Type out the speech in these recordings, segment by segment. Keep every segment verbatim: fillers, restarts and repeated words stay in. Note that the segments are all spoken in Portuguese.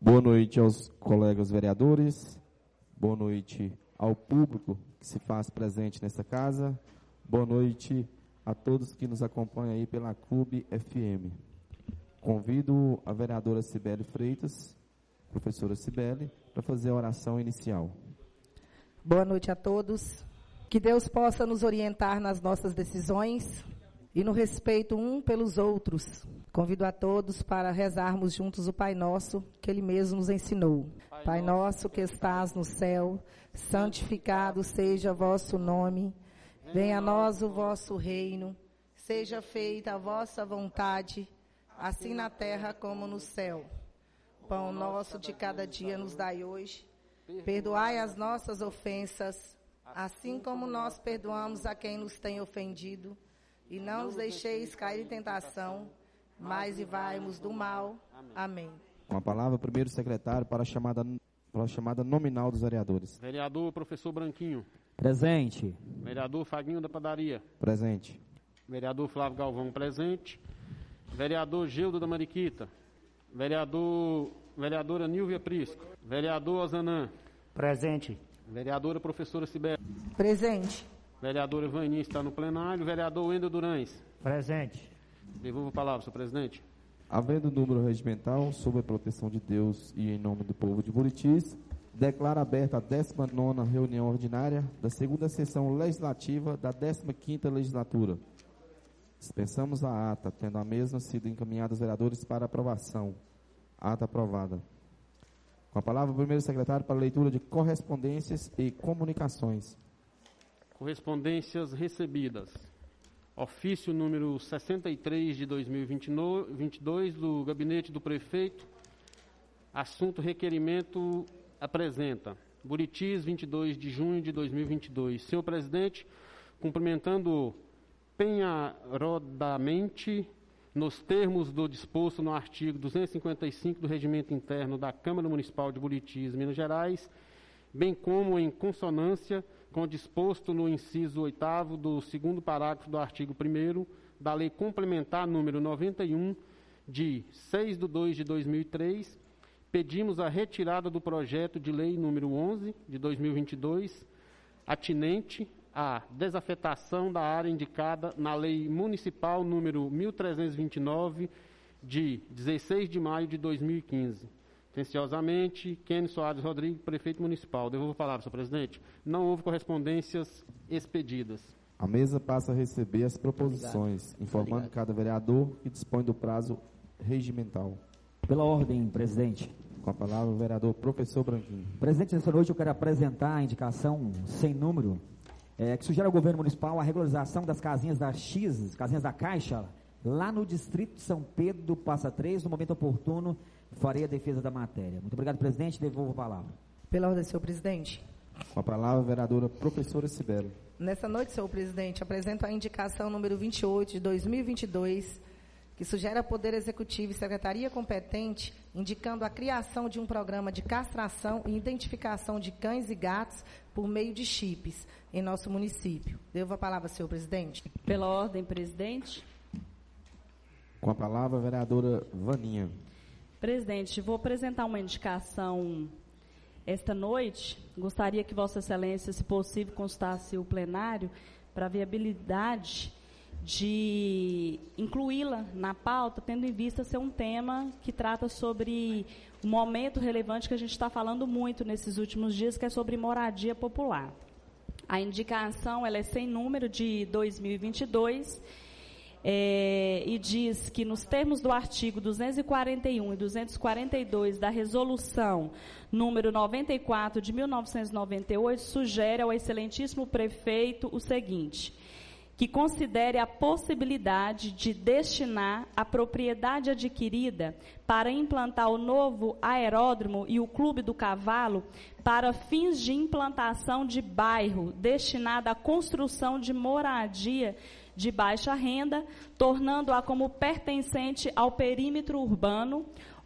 Boa noite aos colegas vereadores, boa noite ao público que se faz presente nesta casa, boa noite a todos que nos acompanham aí pela Clube F M. Convido a vereadora Cibele Freitas, professora Cibele, para fazer a oração inicial. Boa noite a todos. Que Deus possa nos orientar nas nossas decisões e no respeito um pelos outros. Convido a todos para rezarmos juntos o Pai Nosso, que Ele mesmo nos ensinou. Pai, Pai nosso que estás no céu, santificado seja vosso nome. Venha a nós o vosso reino. Seja feita a vossa vontade, assim na terra como no céu. Pão nosso de cada dia nos dai hoje. Perdoai as nossas ofensas, assim como nós perdoamos a quem nos tem ofendido. E não nos deixeis cair em tentação, mas livrai-nos do mal. Amém. Com a palavra, primeiro secretário para a chamada, para a chamada nominal dos vereadores. Vereador Professor Branquinho. Presente. Vereador Faguinho da Padaria. Presente. Vereador Flávio Galvão, presente. Vereador Gildo da Mariquita. Vereador, vereadora Nilvia Prisco. Vereador Ozanã. Presente. Vereadora Professora Cibele. Presente. Vereadora Vani está no plenário. Vereador Wendel Durães. Presente. Devolvo a palavra, senhor presidente. Havendo número regimental, sob a proteção de Deus e em nome do povo de Buritis, declaro aberta a décima nona reunião ordinária da segunda sessão legislativa da décima quinta legislatura. Dispensamos a ata, tendo a mesma sido encaminhada aos vereadores para aprovação. Ata aprovada. Com a palavra, o primeiro secretário para a leitura de correspondências e comunicações. Correspondências recebidas. Ofício número sessenta e três de dois mil e vinte e dois do Gabinete do Prefeito. Assunto requerimento apresenta. Buritis, vinte e dois de junho de dois mil e vinte e dois. Senhor presidente, cumprimentando penharodamente, nos termos do disposto no artigo duzentos e cinquenta e cinco do Regimento Interno da Câmara Municipal de Buritis, Minas Gerais, bem como em consonância com o disposto no inciso oitavo do segundo parágrafo do artigo primeiro da Lei Complementar número noventa e um, de seis de dois de dois mil e três, pedimos a retirada do projeto de lei número onze de dois mil e vinte e dois, atinente à desafetação da área indicada na Lei Municipal número mil trezentos e vinte e nove, de dezesseis de maio de dois mil e quinze. Atenciosamente, Kenny Soares Rodrigues, prefeito municipal. Devolvo a palavra, senhor presidente. Não houve correspondências expedidas. A mesa passa a receber as proposições, Obrigado. informando Obrigado. cada vereador que dispõe do prazo regimental. Pela ordem, presidente. Com a palavra, o vereador professor Branquinho. Presidente, nessa noite eu quero apresentar a indicação sem número, é, que sugere ao governo municipal a regularização das casinhas da X, casinhas da Caixa, lá no distrito de São Pedro do Passa Três. No momento oportuno, farei a defesa da matéria. Muito obrigado, presidente. Devolvo a palavra. Pela ordem, senhor presidente. Com a palavra, a vereadora professora Cibele. Nessa noite, senhor presidente, apresento a indicação número vinte e oito de dois mil e vinte e dois, que sugere ao Poder Executivo e Secretaria competente, indicando a criação de um programa de castração e identificação de cães e gatos por meio de chips em nosso município. Devo a palavra, senhor presidente. Pela ordem, presidente. Com a palavra, a vereadora Vaninha. Presidente, vou apresentar uma indicação esta noite. Gostaria que Vossa Excelência, se possível, consultasse o plenário para a viabilidade de incluí-la na pauta, tendo em vista ser um tema que trata sobre um momento relevante que a gente está falando muito nesses últimos dias, que é sobre moradia popular. A indicação ela é sem número de dois mil e vinte e dois, É, e diz que nos termos do artigo duzentos e quarenta e um e duzentos e quarenta e dois da resolução número noventa e quatro de mil novecentos e noventa e oito, sugere ao excelentíssimo prefeito o seguinte: que considere a possibilidade de destinar a propriedade adquirida para implantar o novo aeródromo e o Clube do Cavalo para fins de implantação de bairro destinado à construção de moradia de baixa renda, tornando-a como pertencente ao perímetro urbano,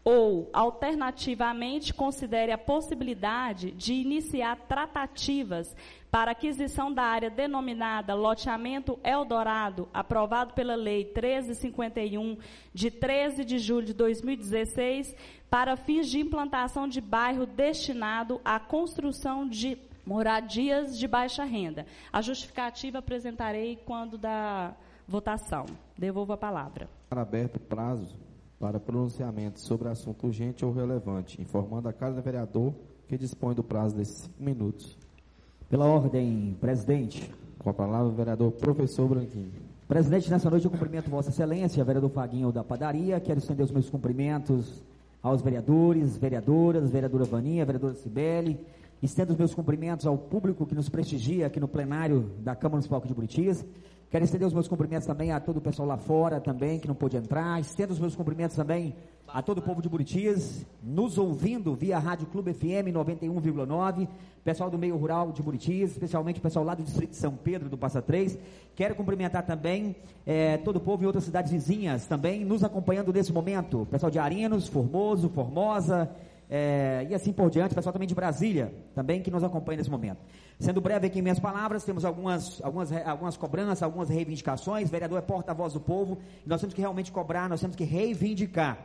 ou, alternativamente, considere a possibilidade de iniciar tratativas para aquisição da área denominada Loteamento Eldorado, aprovado pela Lei trezentos e cinquenta e um, de treze de julho de dois mil e dezesseis, para fins de implantação de bairro destinado à construção de moradias de baixa renda. A justificativa apresentarei quando da votação. Devolvo a palavra. Aberto o prazo para pronunciamento sobre assunto urgente ou relevante, informando a cada vereador que dispõe do prazo desses cinco minutos. Pela ordem, presidente. Com a palavra, o vereador professor Branquinho. Presidente, nessa noite eu cumprimento Vossa Excelência, vereador Faguinho da Padaria. Quero estender os meus cumprimentos aos vereadores, vereadoras, vereadora Vaninha, vereadora Cibele. Estendo os meus cumprimentos ao público que nos prestigia aqui no plenário da Câmara Municipal de Buritis. Quero estender os meus cumprimentos também a todo o pessoal lá fora também, que não pôde entrar. Estendo os meus cumprimentos também a todo o povo de Buritis, nos ouvindo via Rádio Clube F M noventa e um vírgula nove, pessoal do meio rural de Buritis, especialmente o pessoal lá do distrito de São Pedro, do Passa Três. Quero cumprimentar também eh, todo o povo em outras cidades vizinhas também, nos acompanhando nesse momento. Pessoal de Arinos, Formoso, Formosa, É, e assim por diante, pessoal também de Brasília, também que nos acompanha nesse momento. Sendo breve aqui em minhas palavras, temos algumas, algumas, algumas cobranças, algumas reivindicações. O vereador é porta-voz do povo, e nós temos que realmente cobrar, nós temos que reivindicar.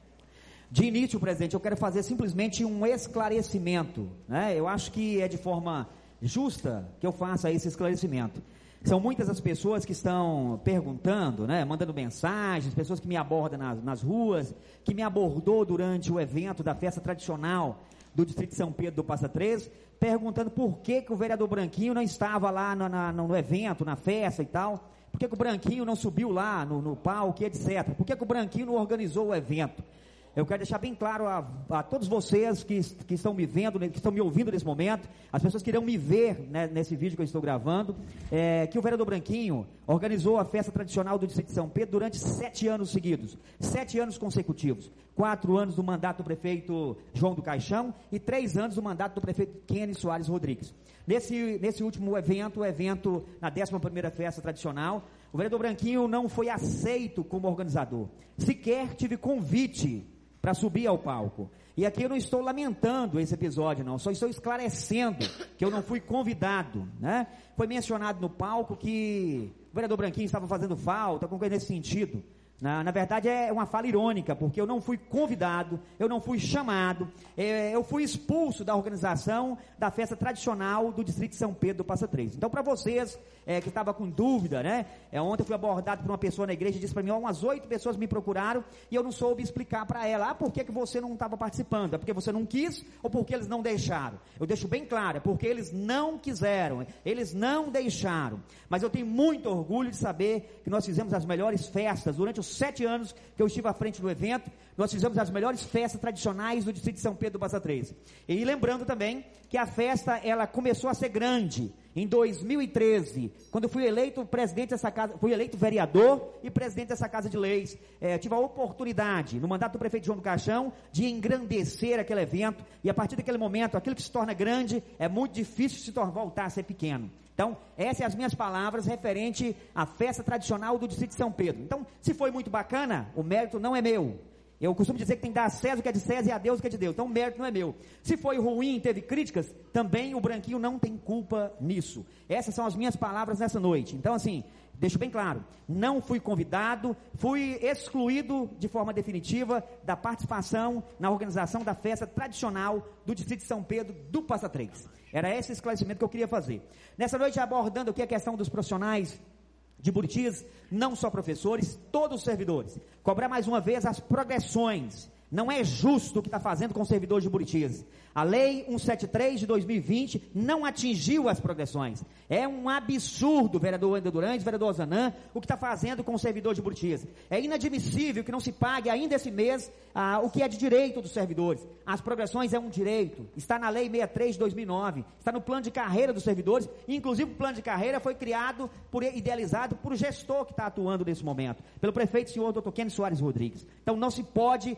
De início, presidente, eu quero fazer simplesmente um esclarecimento, né? Eu acho que é de forma justa que eu faça esse esclarecimento. São muitas as pessoas que estão perguntando, né, mandando mensagens, pessoas que me abordam nas, nas ruas, que me abordou durante o evento da festa tradicional do distrito de São Pedro do Passa Três, perguntando por que, que o vereador Branquinho não estava lá no, na, no evento, na festa e tal, por que, que o Branquinho não subiu lá no, no palco, etcétera. Por que, que o Branquinho não organizou o evento? Eu quero deixar bem claro a, a todos vocês que, que estão me vendo, que estão me ouvindo nesse momento, as pessoas que irão me ver, né, nesse vídeo que eu estou gravando, é, que o vereador Branquinho organizou a festa tradicional do distrito de São Pedro durante sete anos seguidos, sete anos consecutivos, quatro anos do mandato do prefeito João do Caixão e três anos do mandato do prefeito Kenny Soares Rodrigues. Nesse, nesse último evento, o evento na décima primeira festa tradicional, o vereador Branquinho não foi aceito como organizador, sequer tive convite para subir ao palco. E aqui eu não estou lamentando esse episódio, não, só estou esclarecendo que eu não fui convidado, né? Foi mencionado no palco que o vereador Branquinho estava fazendo falta, alguma coisa nesse sentido. Na, na verdade é uma fala irônica, porque eu não fui convidado, eu não fui chamado, é, eu fui expulso da organização da festa tradicional do distrito de São Pedro do Passa Três. Então, para vocês é, que estavam com dúvida, né, é, ontem eu fui abordado por uma pessoa na igreja e disse para mim, ó, umas oito pessoas me procuraram e eu não soube explicar para ela, ah, por que, que você não estava participando? É porque você não quis ou porque eles não deixaram? Eu deixo bem claro, é porque eles não quiseram, eles não deixaram. Mas eu tenho muito orgulho de saber que nós fizemos as melhores festas durante os sete anos que eu estive à frente do evento. Nós fizemos as melhores festas tradicionais do distrito de São Pedro do Passa Três. E lembrando também que a festa, ela começou a ser grande em dois mil e treze, quando eu fui eleito presidente dessa casa, fui eleito vereador e presidente dessa casa de leis. É, tive a oportunidade, no mandato do prefeito João do Caixão, de engrandecer aquele evento, e a partir daquele momento, aquilo que se torna grande, é muito difícil se tornar, voltar a ser pequeno. Então, essas são as minhas palavras referente à festa tradicional do distrito de São Pedro. Então, se foi muito bacana, o mérito não é meu. Eu costumo dizer que tem que dar a César o que é de César e a Deus o que é de Deus. Então o mérito não é meu. Se foi ruim, teve críticas, também o Branquinho não tem culpa nisso. Essas são as minhas palavras nessa noite. Então assim, deixo bem claro, não fui convidado, fui excluído de forma definitiva da participação na organização da festa tradicional do distrito de São Pedro do Passa Três. Era esse esclarecimento que eu queria fazer. Nessa noite abordando aqui a questão dos profissionais de Buritis, não só professores, todos os servidores. Cobrar mais uma vez as progressões. Não é justo o que está fazendo com os servidores de Buritis. A lei cento e setenta e três de dois mil e vinte não atingiu as progressões. É um absurdo, vereador Wendel Durante, vereador Ozanam, o que está fazendo com os servidores de Buritis. É inadmissível que não se pague ainda esse mês ah, o que é de direito dos servidores. As progressões é um direito. Está na lei sessenta e três de dois mil e nove. Está no plano de carreira dos servidores. Inclusive o plano de carreira foi criado, por, idealizado por o gestor que está atuando nesse momento. Pelo prefeito senhor doutor Kenny Soares Rodrigues. Então não se pode admitir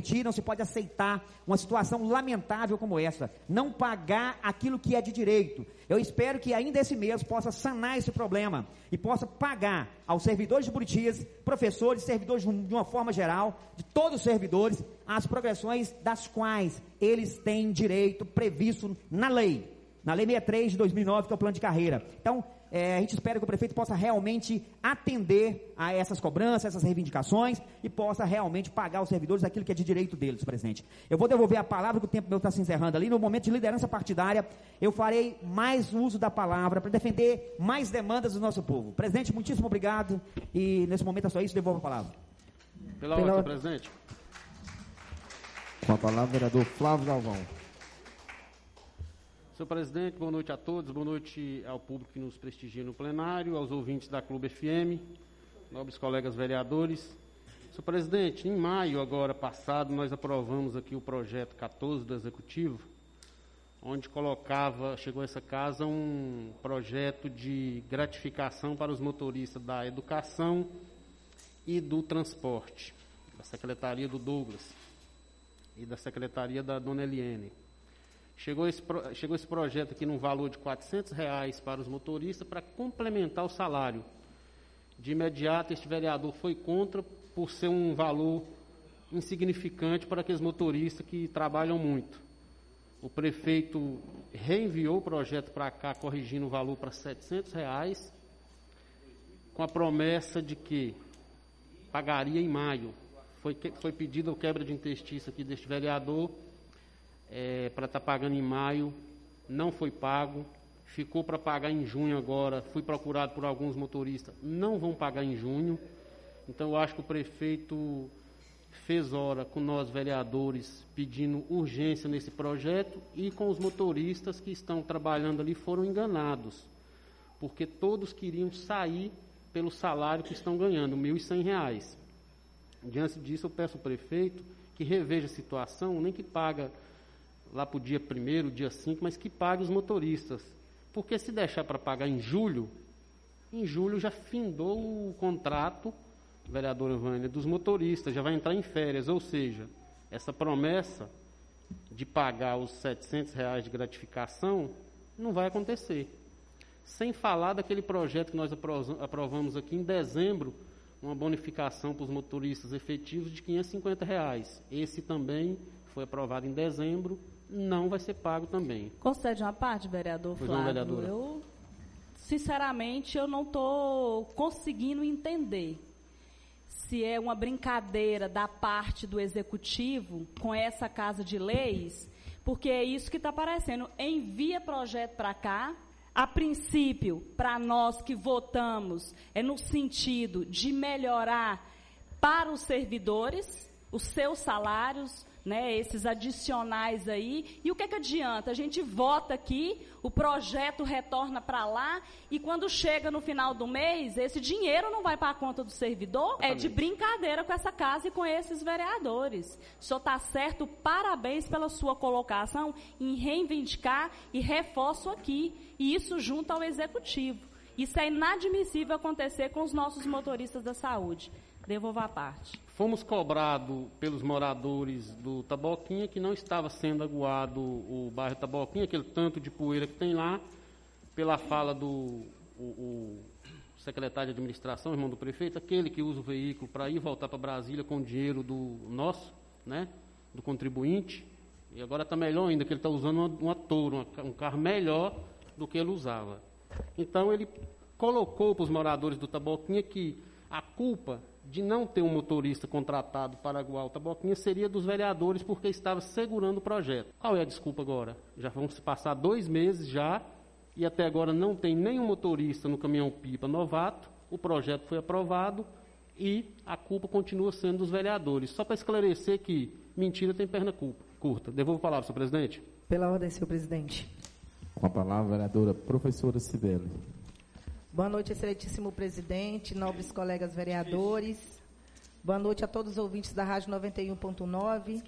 permitir, não se pode aceitar uma situação lamentável como essa, não pagar aquilo que é de direito. Eu espero que ainda esse mês possa sanar esse problema e possa pagar aos servidores de Buritis, professores, servidores de uma forma geral, de todos os servidores, as progressões das quais eles têm direito previsto na lei, na lei sessenta e três de dois mil e nove, que é o plano de carreira. Então, É, a gente espera que o prefeito possa realmente atender a essas cobranças, essas reivindicações e possa realmente pagar aos servidores aquilo que é de direito deles, presidente. Eu vou devolver a palavra, que o tempo meu está se encerrando ali. No momento de liderança partidária, eu farei mais uso da palavra para defender mais demandas do nosso povo. Presidente, muitíssimo obrigado e nesse momento é só isso, devolvo a palavra. Pela ordem, Pela... presidente. Com a palavra, vereador Flávio Galvão. Senhor presidente, boa noite a todos, boa noite ao público que nos prestigia no plenário, aos ouvintes da Clube F M, nobres colegas vereadores. Senhor presidente, em maio agora passado, nós aprovamos aqui o projeto quatorze do Executivo, onde colocava, chegou a essa casa, um projeto de gratificação para os motoristas da educação e do transporte, da Secretaria do Douglas e da Secretaria da Dona Eliene. Chegou esse, chegou esse projeto aqui num valor de quatrocentos reais para os motoristas para complementar o salário. De imediato, este vereador foi contra por ser um valor insignificante para aqueles motoristas que trabalham muito. O prefeito reenviou o projeto para cá, corrigindo o valor para setecentos reais, com a promessa de que pagaria em maio. Foi, foi pedido a quebra de interstício aqui deste vereador, É, para estar tá pagando em maio, não foi pago, ficou para pagar em junho agora, fui procurado por alguns motoristas, não vão pagar em junho. Então eu acho que o prefeito fez hora com nós vereadores pedindo urgência nesse projeto e com os motoristas que estão trabalhando ali foram enganados, porque todos queriam sair pelo salário que estão ganhando, mil e cem reais. Diante disso eu peço ao prefeito que reveja a situação, nem que paga lá para o dia primeiro, dia cinco, mas que pague os motoristas. Porque se deixar para pagar em julho, em julho já findou o contrato, vereadora Vânia, dos motoristas, já vai entrar em férias, ou seja, essa promessa de pagar os setecentos reais de gratificação não vai acontecer. Sem falar daquele projeto que nós aprovamos aqui em dezembro, uma bonificação para os motoristas efetivos de quinhentos e cinquenta reais. Esse também foi aprovado em dezembro, não vai ser pago também. Concede uma parte, vereador pois Flávio? Não, vereadora. Eu, sinceramente, eu não estou conseguindo entender se é uma brincadeira da parte do Executivo com essa Casa de Leis, porque é isso que está aparecendo. Envia projeto para cá, a princípio, para nós que votamos, é no sentido de melhorar para os servidores, os seus salários, né, esses adicionais aí, e o que é que adianta? A gente vota aqui, o projeto retorna para lá, e quando chega no final do mês, esse dinheiro não vai para a conta do servidor? É de brincadeira com essa casa e com esses vereadores. O senhor está certo, parabéns pela sua colocação em reivindicar e reforço aqui, e isso junto ao Executivo. Isso é inadmissível acontecer com os nossos motoristas da saúde. Devolvo a parte. Fomos cobrados pelos moradores do Taboquinha que não estava sendo aguado o bairro Taboquinha, aquele tanto de poeira que tem lá, pela fala do o, o secretário de administração, irmão do prefeito, aquele que usa o veículo para ir voltar para Brasília com o dinheiro do nosso, né, do contribuinte, e agora está melhor ainda, que ele está usando uma, uma Toro, uma, um carro melhor do que ele usava. Então ele colocou para os moradores do Taboquinha que a culpa de não ter um motorista contratado para aguar o Taboquinha seria dos vereadores porque estava segurando o projeto. Qual é a desculpa agora? Já vão se passar dois meses já e até agora não tem nenhum motorista no caminhão-pipa novato, o projeto foi aprovado e a culpa continua sendo dos vereadores. Só para esclarecer que mentira tem perna curta. Devolvo a palavra, senhor presidente. Pela ordem, senhor presidente. Com a palavra, a vereadora professora Cibele. Boa noite, excelentíssimo presidente, nobres colegas vereadores. Boa noite a todos os ouvintes da Rádio noventa e um ponto nove.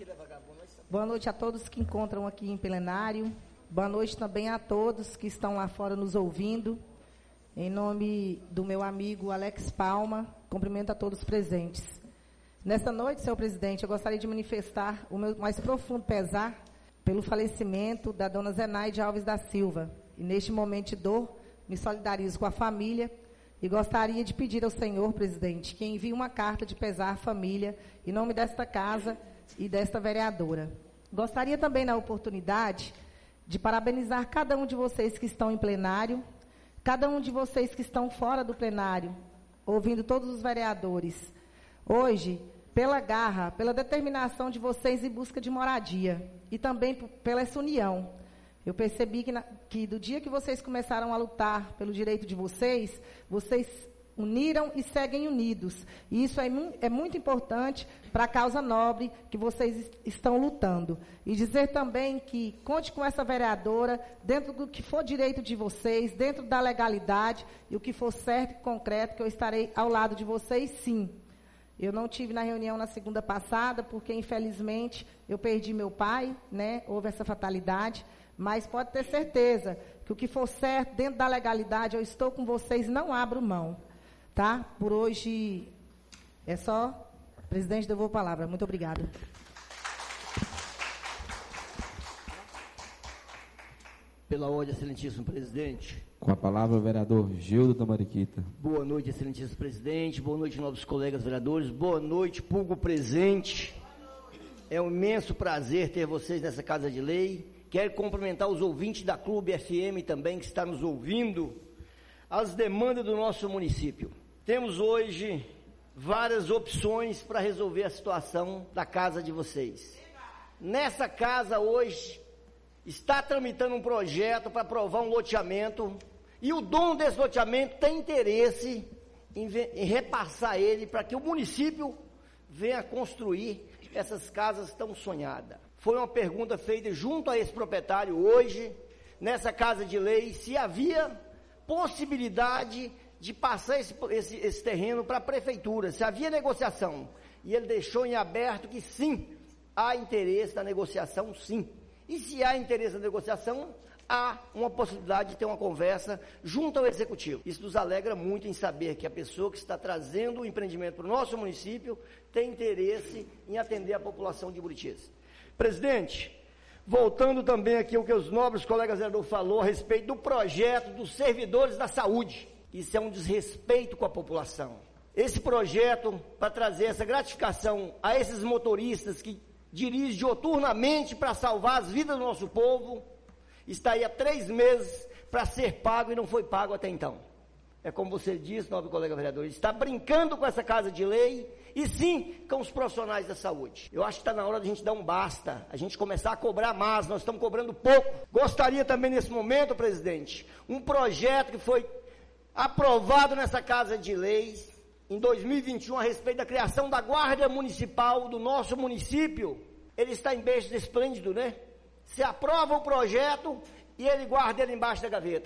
Boa noite a todos que encontram aqui em plenário. Boa noite também a todos que estão lá fora nos ouvindo. Em nome do meu amigo Alex Palma, cumprimento a todos presentes. Nesta noite, senhor presidente, eu gostaria de manifestar o meu mais profundo pesar pelo falecimento da dona Zenaide Alves da Silva. E neste momento de dor, me solidarizo com a família e gostaria de pedir ao senhor presidente que envie uma carta de pesar à família em nome desta casa e desta vereadora. Gostaria também, na oportunidade, de parabenizar cada um de vocês que estão em plenário, cada um de vocês que estão fora do plenário, ouvindo todos os vereadores. Hoje, pela garra, pela determinação de vocês em busca de moradia e também pela essa união. Eu percebi que, na, que do dia que vocês começaram a lutar pelo direito de vocês, vocês uniram e seguem unidos. E isso é, é muito importante para a causa nobre que vocês estão lutando. E dizer também que conte com essa vereadora, dentro do que for direito de vocês, dentro da legalidade, e o que for certo e concreto, que eu estarei ao lado de vocês, sim. Eu não tive na reunião na segunda passada, porque, infelizmente, eu perdi meu pai, né? Houve essa fatalidade. Mas pode ter certeza que o que for certo, dentro da legalidade, eu estou com vocês, não abro mão. Tá? Por hoje é só. Presidente, devolvo a palavra. Muito obrigada. Pela ordem, excelentíssimo presidente. Com a palavra, o vereador Gildo da Mariquita. Boa noite, excelentíssimo presidente. Boa noite, novos colegas vereadores. Boa noite, público presente. É um imenso prazer ter vocês nessa Casa de Lei. Quero cumprimentar os ouvintes da Clube F M também, que está nos ouvindo. As demandas do nosso município. Temos hoje várias opções para resolver a situação da casa de vocês. Nessa casa hoje está tramitando um projeto para aprovar um loteamento e o dono desse loteamento tem interesse em, em repassar ele para que o município venha construir essas casas tão sonhadas. Foi uma pergunta feita junto a esse proprietário hoje, nessa Casa de Lei, se havia possibilidade de passar esse, esse, esse terreno para a prefeitura, se havia negociação. E ele deixou em aberto que sim, há interesse na negociação, sim. E se há interesse na negociação, há uma possibilidade de ter uma conversa junto ao Executivo. Isso nos alegra muito em saber que a pessoa que está trazendo o empreendimento para o nosso município tem interesse em atender a população de Buritis. Presidente, voltando também aqui ao que os nobres colegas vereadores falou a respeito do projeto dos servidores da saúde. Isso é um desrespeito com a população. Esse projeto, para trazer essa gratificação a esses motoristas que dirigem dioturnamente para salvar as vidas do nosso povo, está aí há três meses para ser pago e não foi pago até então. É como você disse, nobre colega vereador, está brincando com essa Casa de Lei e sim com os profissionais da saúde. Eu acho que está na hora de a gente dar um basta, a gente começar a cobrar mais, nós estamos cobrando pouco. Gostaria também nesse momento, presidente, um projeto que foi aprovado nessa Casa de Leis em dois mil e vinte e um a respeito da criação da Guarda Municipal do nosso município. Ele está em berço esplêndido, né? Se aprova o projeto e ele guarda ele embaixo da gaveta.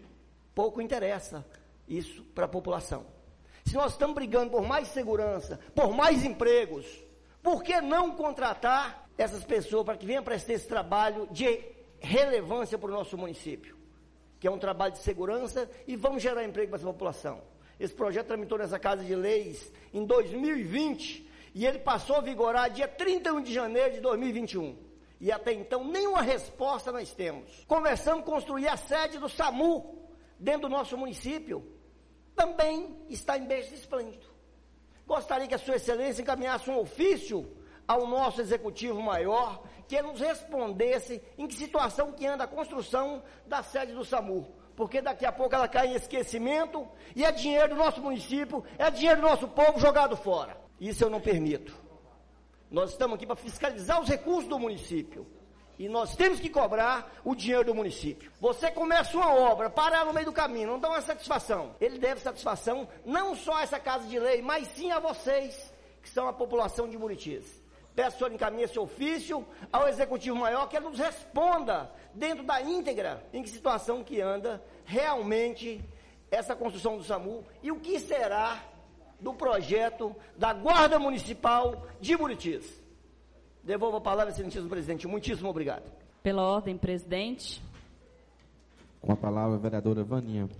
Pouco interessa isso para a população. Se nós estamos brigando por mais segurança, por mais empregos, por que não contratar essas pessoas para que venham prestar esse trabalho de relevância para o nosso município? Que é um trabalho de segurança e vamos gerar emprego para essa população. Esse projeto tramitou nessa Casa de Leis em dois mil e vinte e ele passou a vigorar dia trinta e um de janeiro de dois mil e vinte e um. E até então nenhuma resposta nós temos. Começamos a construir a sede do SAMU dentro do nosso município. Também está em berço esplêndido. Gostaria que a sua excelência encaminhasse um ofício ao nosso executivo maior, que ele nos respondesse em que situação que anda a construção da sede do SAMU. Porque daqui a pouco ela cai em esquecimento e é dinheiro do nosso município, é dinheiro do nosso povo jogado fora. Isso eu não permito. Nós estamos aqui para fiscalizar os recursos do município. E nós temos que cobrar o dinheiro do município. Você começa uma obra, para no meio do caminho, não dá uma satisfação. Ele deve satisfação não só a essa Casa de Lei, mas sim a vocês, que são a população de Buritis. Peço que o senhor encaminhe esse ofício ao Executivo Maior, que ele nos responda, dentro da íntegra, em que situação que anda realmente essa construção do SAMU e o que será do projeto da Guarda Municipal de Buritis. Devolvo a palavra, excelentíssimo presidente. Muitíssimo obrigado. Pela ordem, presidente. Com a palavra, a vereadora Vaninha.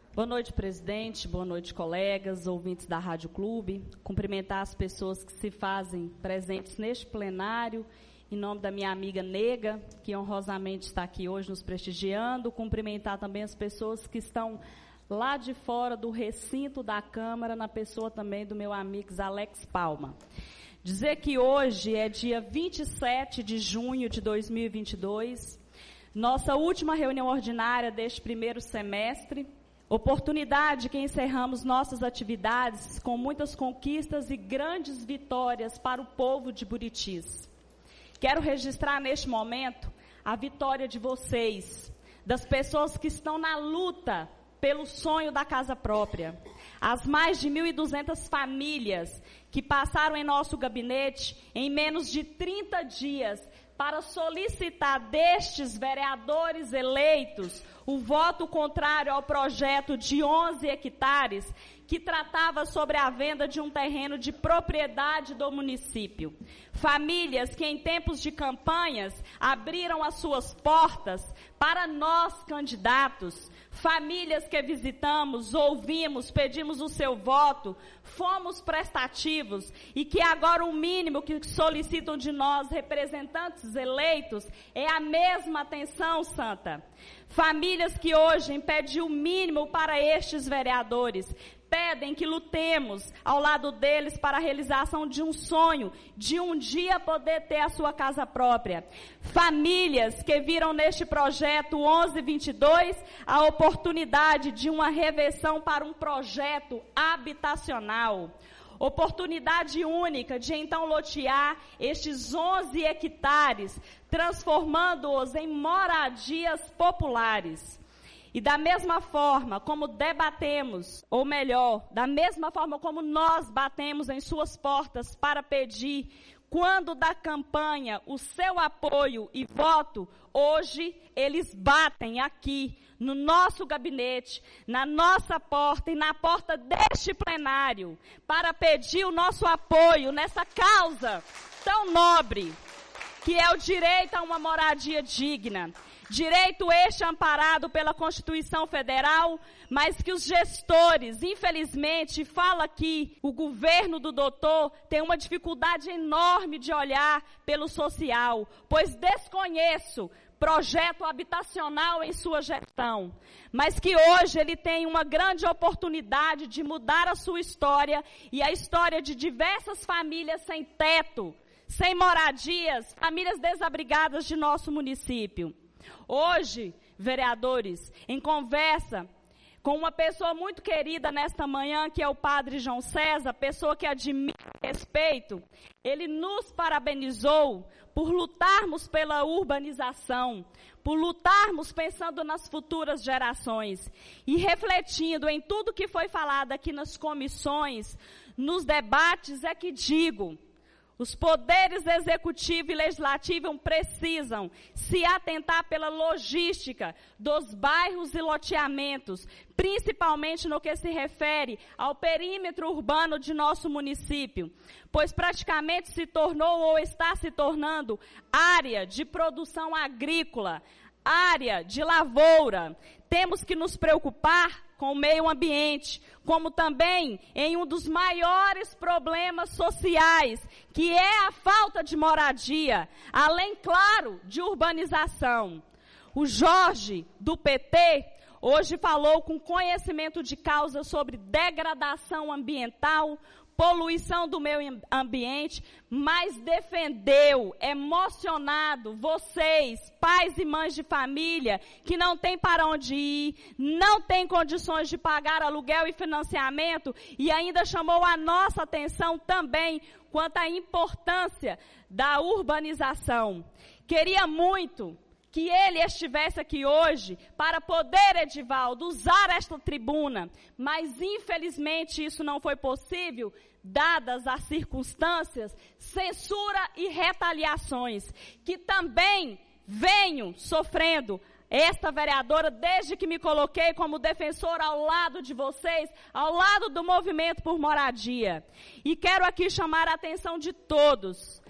Boa noite, presidente. Boa noite, colegas, ouvintes da Rádio Clube. Cumprimentar as pessoas que se fazem presentes neste plenário, em nome da minha amiga Nega, que honrosamente está aqui hoje nos prestigiando. Cumprimentar também as pessoas que estão lá de fora do recinto da Câmara, na pessoa também do meu amigo Alex Palma. Dizer que hoje é dia vinte e sete de junho de dois mil e vinte e dois, nossa última reunião ordinária deste primeiro semestre, oportunidade que encerramos nossas atividades com muitas conquistas e grandes vitórias para o povo de Buritis. Quero registrar neste momento a vitória de vocês, das pessoas que estão na luta pelo sonho da casa própria. As mais de mil e duzentas famílias que passaram em nosso gabinete em menos de trinta dias para solicitar destes vereadores eleitos o voto contrário ao projeto de onze hectares, que tratava sobre a venda de um terreno de propriedade do município. Famílias que em tempos de campanhas abriram as suas portas para nós, candidatos. Famílias que visitamos, ouvimos, pedimos o seu voto, fomos prestativos e que agora o mínimo que solicitam de nós, representantes eleitos, é a mesma atenção, Santa. Famílias que hoje pedem o mínimo para estes vereadores, pedem que lutemos ao lado deles para a realização de um sonho, de um dia poder ter a sua casa própria. Famílias que viram neste projeto onze vinte e dois a oportunidade de uma reversão para um projeto habitacional. Oportunidade única de então lotear estes onze hectares, transformando-os em moradias populares. E da mesma forma como debatemos, ou melhor, da mesma forma como nós batemos em suas portas para pedir, quando da campanha, o seu apoio e voto, hoje eles batem aqui, no nosso gabinete, na nossa porta e na porta deste plenário, para pedir o nosso apoio nessa causa tão nobre, que é o direito a uma moradia digna. Direito este amparado pela Constituição Federal, mas que os gestores, infelizmente, fala que o governo do doutor tem uma dificuldade enorme de olhar pelo social, pois desconheço projeto habitacional em sua gestão, mas que hoje ele tem uma grande oportunidade de mudar a sua história e a história de diversas famílias sem teto, sem moradias, famílias desabrigadas de nosso município. Hoje, vereadores, em conversa com uma pessoa muito querida nesta manhã, que é o padre João César, pessoa que admiro e respeito, ele nos parabenizou por lutarmos pela urbanização, por lutarmos pensando nas futuras gerações e refletindo em tudo que foi falado aqui nas comissões, nos debates, é que digo: os poderes executivo e legislativo precisam se atentar pela logística dos bairros e loteamentos, principalmente no que se refere ao perímetro urbano de nosso município, pois praticamente se tornou ou está se tornando área de produção agrícola, área de lavoura. Temos que nos preocupar com o meio ambiente, como também em um dos maiores problemas sociais, que é a falta de moradia, além, claro, de urbanização. O Jorge, do P T, hoje falou com conhecimento de causa sobre degradação ambiental, poluição do meio ambiente, mas defendeu, emocionado, vocês, pais e mães de família, que não têm para onde ir, não têm condições de pagar aluguel e financiamento, e ainda chamou a nossa atenção também quanto à importância da urbanização. Queria muito que ele estivesse aqui hoje para poder, Edivaldo, usar esta tribuna, mas infelizmente isso não foi possível, dadas as circunstâncias, censura e retaliações, que também venho sofrendo, esta vereadora, desde que me coloquei como defensora ao lado de vocês, ao lado do movimento por moradia. E quero aqui chamar a atenção de todos.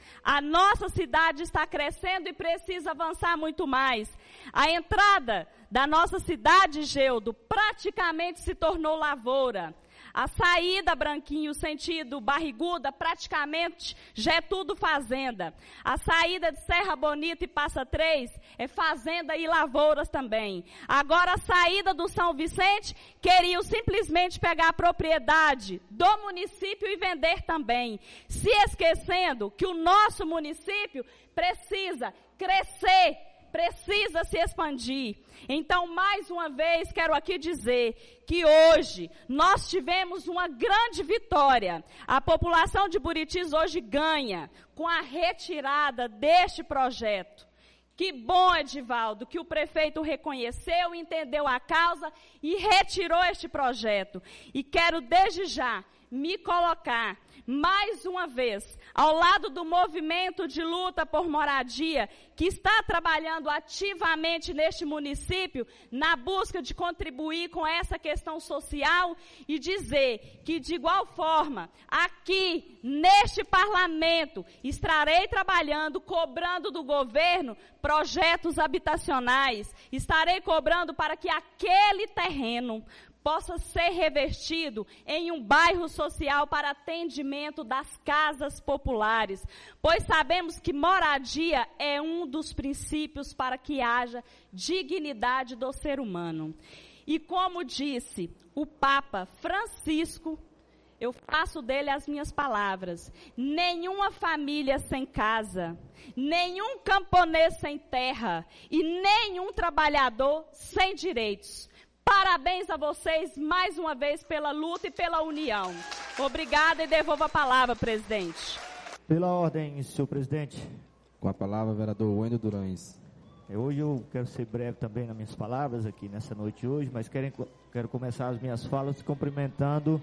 A nossa cidade está crescendo e precisa avançar muito mais. A entrada da nossa cidade, Geudo, praticamente se tornou lavoura. A saída, Branquinho, sentido Barriguda, praticamente já é tudo fazenda. A saída de Serra Bonita e Passa Três é fazenda e lavouras também. Agora a saída do São Vicente, queriam simplesmente pegar a propriedade do município e vender também. Se esquecendo que o nosso município precisa crescer, precisa se expandir. Então, mais uma vez, quero aqui dizer que hoje nós tivemos uma grande vitória. A população de Buritis hoje ganha com a retirada deste projeto. Que bom, Edivaldo, que o prefeito reconheceu, entendeu a causa e retirou este projeto. E quero desde já me colocar mais uma vez ao lado do movimento de luta por moradia, que está trabalhando ativamente neste município, na busca de contribuir com essa questão social, e dizer que, de igual forma, aqui, neste parlamento, estarei trabalhando, cobrando do governo projetos habitacionais, estarei cobrando para que aquele terreno possa ser revertido em um bairro social para atendimento das casas populares, pois sabemos que moradia é um dos princípios para que haja dignidade do ser humano. E como disse o Papa Francisco, eu faço dele as minhas palavras: nenhuma família sem casa, nenhum camponês sem terra e nenhum trabalhador sem direitos. Parabéns a vocês mais uma vez pela luta e pela união. Obrigada e devolvo a palavra, presidente. Pela ordem, senhor presidente. Com a palavra, vereador Wendel Durães. Hoje eu quero ser breve também nas minhas palavras aqui nessa noite hoje, mas quero, quero começar as minhas falas cumprimentando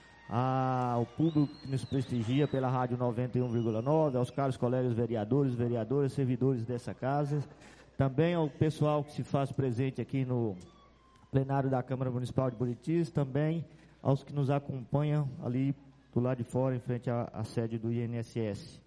ao público que nos prestigia pela Rádio noventa e um vírgula nove, aos caros colegas vereadores, vereadoras, servidores dessa casa, também ao pessoal que se faz presente aqui no plenário da Câmara Municipal de Buritis, também aos que nos acompanham ali do lado de fora, em frente à, à sede do I N S S.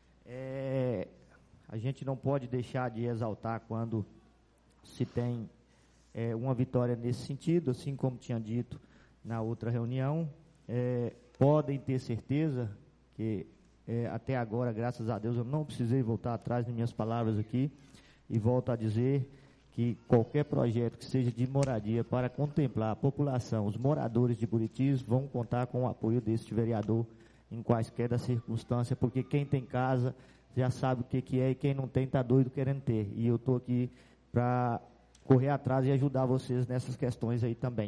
É, a gente não pode deixar de exaltar quando se tem é, uma vitória nesse sentido, assim como tinha dito na outra reunião. É, podem ter certeza que é, até agora, graças a Deus, eu não precisei voltar atrás nas minhas palavras aqui, e volto a dizer que qualquer projeto que seja de moradia para contemplar a população, os moradores de Buritis, vão contar com o apoio deste vereador em quaisquer das circunstâncias, porque quem tem casa já sabe o que, que é, e quem não tem está doido querendo ter. E eu estou aqui para correr atrás e ajudar vocês nessas questões aí também.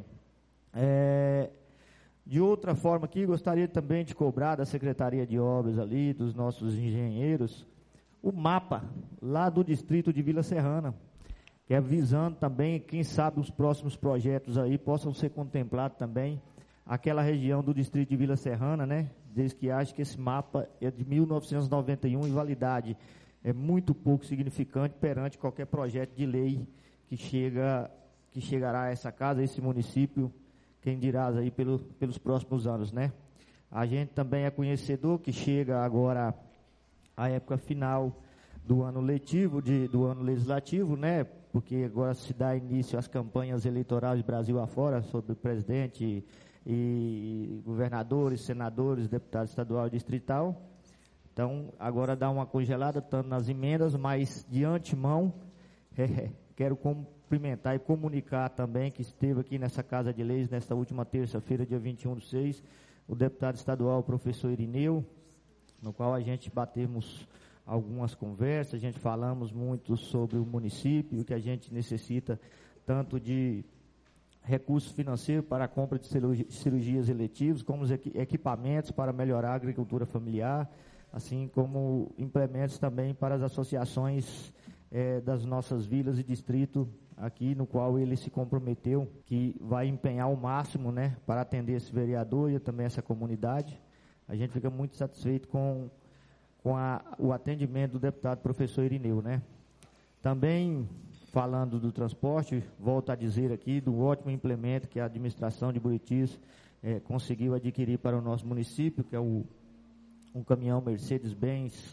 É, de outra forma aqui, gostaria também de cobrar da Secretaria de Obras ali, dos nossos engenheiros, o mapa lá do distrito de Vila Serrana, que é visando também, quem sabe os próximos projetos aí possam ser contemplados também, aquela região do distrito de Vila Serrana, né? Desde que acho que esse mapa é de mil novecentos e noventa e um e validade é muito pouco significante perante qualquer projeto de lei que, chega, que chegará a essa casa, a esse município, quem dirá aí pelo, pelos próximos anos, né? A gente também é conhecedor que chega agora a época final do ano letivo, de, do ano legislativo, né? Porque agora se dá início às campanhas eleitorais Brasil afora, sobre presidente e governadores, senadores, deputados estadual e distrital. Então, agora dá uma congelada, tanto nas emendas, mas de antemão, é, quero cumprimentar e comunicar também que esteve aqui nessa Casa de Leis, nesta última terça-feira, dia vinte e um do seis, o deputado estadual, o professor Irineu, no qual a gente batemos algumas conversas, a gente falamos muito sobre o município, que a gente necessita tanto de recursos financeiros para a compra de cirurgias eletivas, como os equipamentos para melhorar a agricultura familiar, assim como implementos também para as associações eh, das nossas vilas e distrito aqui, no qual ele se comprometeu que vai empenhar o máximo, né, para atender esse vereador e também essa comunidade. A gente fica muito satisfeito com com a, o atendimento do deputado professor Irineu, né? Também, falando do transporte, volto a dizer aqui do ótimo implemento que a administração de Buritis eh, conseguiu adquirir para o nosso município, que é o, um caminhão Mercedes-Benz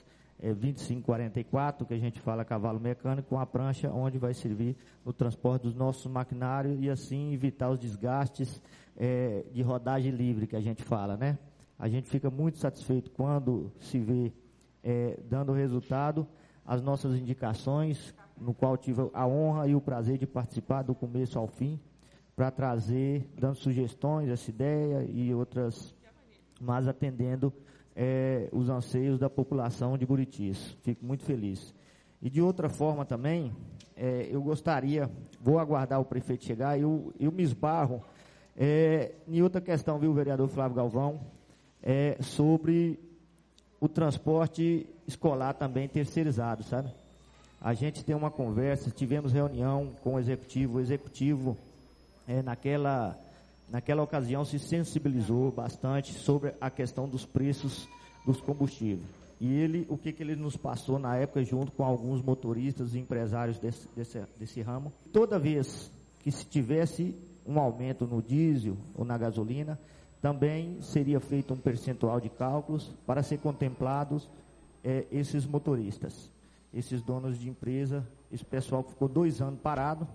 é, vinte e cinco quarenta e quatro, que a gente fala cavalo mecânico, com a prancha onde vai servir no transporte dos nossos maquinários e assim evitar os desgastes é, de rodagem livre que a gente fala, né? A gente fica muito satisfeito quando se vê é, dando resultado as nossas indicações, no qual tive a honra e o prazer de participar do começo ao fim, para trazer, dando sugestões, essa ideia e outras, mas atendendo é, os anseios da população de Buritis. Fico muito feliz. E de outra forma também, é, eu gostaria, vou aguardar o prefeito chegar, eu, eu me esbarro é, em outra questão, viu, vereador Flávio Galvão, é, sobre o transporte escolar também terceirizado, sabe? A gente tem uma conversa, tivemos reunião com o executivo, o executivo é, naquela, naquela ocasião se sensibilizou bastante sobre a questão dos preços dos combustíveis. E ele, o que, que ele nos passou na época, junto com alguns motoristas e empresários desse, desse, desse ramo, toda vez que se tivesse um aumento no diesel ou na gasolina, também seria feito um percentual de cálculos para ser contemplados é, esses motoristas, esses donos de empresa, esse pessoal que ficou dois anos parado.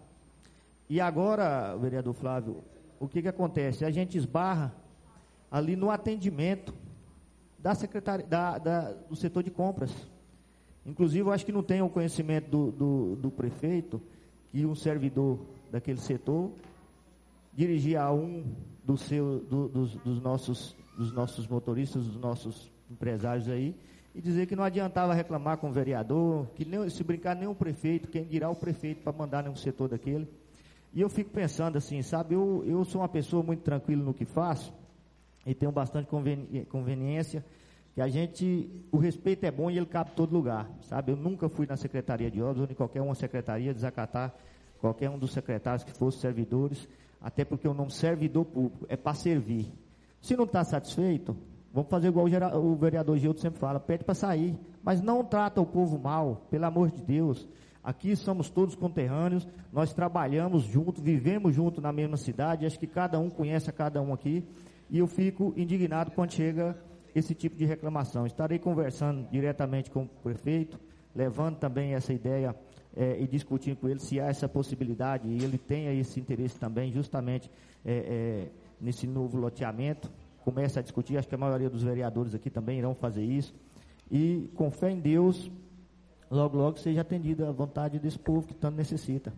E agora, vereador Flávio, o que, que acontece? A gente esbarra ali no atendimento da secretaria, da, da, do setor de compras. Inclusive, eu acho que não tem o conhecimento do, do, do prefeito que um servidor daquele setor dirigia a um do seu, do, dos, dos, nossos, dos nossos motoristas, dos nossos empresários aí, e dizer que não adiantava reclamar com o vereador, que nem, se brincar nem o prefeito, quem dirá o prefeito para mandar nenhum setor daquele. E eu fico pensando assim, sabe, eu, eu sou uma pessoa muito tranquila no que faço, e tenho bastante conveni conveniência, que a gente, o respeito é bom e ele cabe em todo lugar, sabe? Eu nunca fui na Secretaria de Obras, ou em qualquer uma secretaria, desacatar qualquer um dos secretários que fossem servidores, até porque o nome servidor público é para servir. Se não está satisfeito, vamos fazer igual o, o vereador Gildo sempre fala, pede para sair, mas não trata o povo mal, pelo amor de Deus. Aqui somos todos conterrâneos, nós trabalhamos juntos, vivemos juntos na mesma cidade, acho que cada um conhece a cada um aqui, e eu fico indignado quando chega esse tipo de reclamação. Estarei conversando diretamente com o prefeito, levando também essa ideia é, e discutindo com ele se há essa possibilidade, e ele tenha esse interesse também, justamente é, é, nesse novo loteamento. Começa a discutir, acho que a maioria dos vereadores aqui também irão fazer isso, e com fé em Deus, logo, logo seja atendida a vontade desse povo que tanto necessita.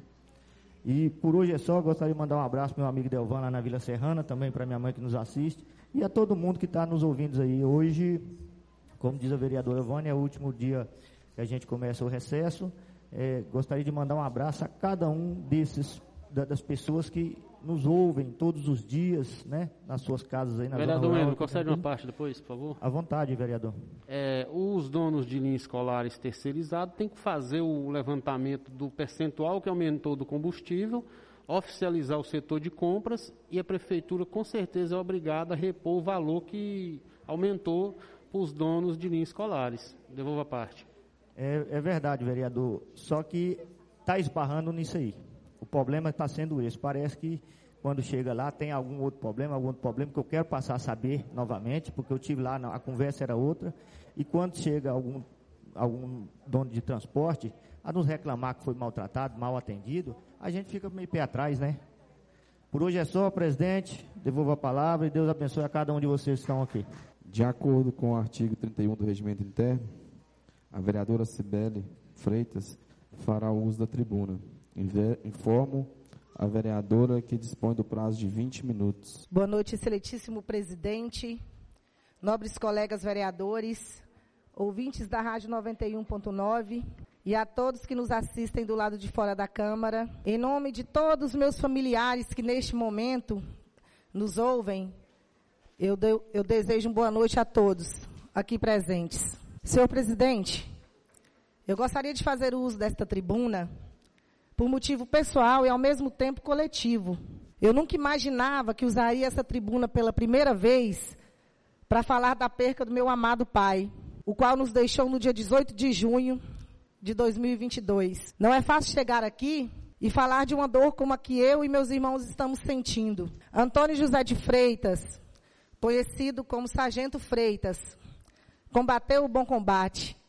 E por hoje é só, gostaria de mandar um abraço para meu amigo Delvan lá na Vila Serrana, também para minha mãe que nos assiste, e a todo mundo que está nos ouvindo aí. Hoje, como diz a vereadora Vânia, é o último dia que a gente começa o recesso. É, gostaria de mandar um abraço a cada um desses, da, das pessoas que nos ouvem todos os dias, né, nas suas casas aí na vereador zona rural. Vereador, concede uma parte depois, por favor? À vontade, vereador. É, os donos de linhas escolares terceirizados têm que fazer o levantamento do percentual que aumentou do combustível, oficializar o setor de compras, e a prefeitura com certeza é obrigada a repor o valor que aumentou para os donos de linhas escolares. Devolva a parte. É, é verdade, vereador, só que está esbarrando nisso aí. O problema está sendo esse. Parece que quando chega lá tem algum outro problema, algum outro problema que eu quero passar a saber novamente, porque eu tive lá, a conversa era outra, e quando chega algum, algum dono de transporte a nos reclamar que foi maltratado, mal atendido, a gente fica meio pé atrás, né? Por hoje é só, presidente, devolvo a palavra e Deus abençoe a cada um de vocês que estão aqui. De acordo com o artigo trinta e um do Regimento Interno, a vereadora Cibele Freitas fará uso da tribuna. Informo a vereadora que dispõe do prazo de vinte minutos. Boa noite, excelentíssimo presidente, nobres colegas vereadores, ouvintes da Rádio noventa e um ponto nove e a todos que nos assistem do lado de fora da Câmara. Em nome de todos os meus familiares que neste momento nos ouvem, eu, de, eu desejo uma boa noite a todos aqui presentes. Senhor presidente, eu gostaria de fazer uso desta tribuna por motivo pessoal e, ao mesmo tempo, coletivo. Eu nunca imaginava que usaria essa tribuna pela primeira vez para falar da perca do meu amado pai, o qual nos deixou no dia dezoito de junho de dois mil e vinte e dois. Não é fácil chegar aqui e falar de uma dor como a que eu e meus irmãos estamos sentindo. Antônio José de Freitas, conhecido como Sargento Freitas, combateu o bom combate,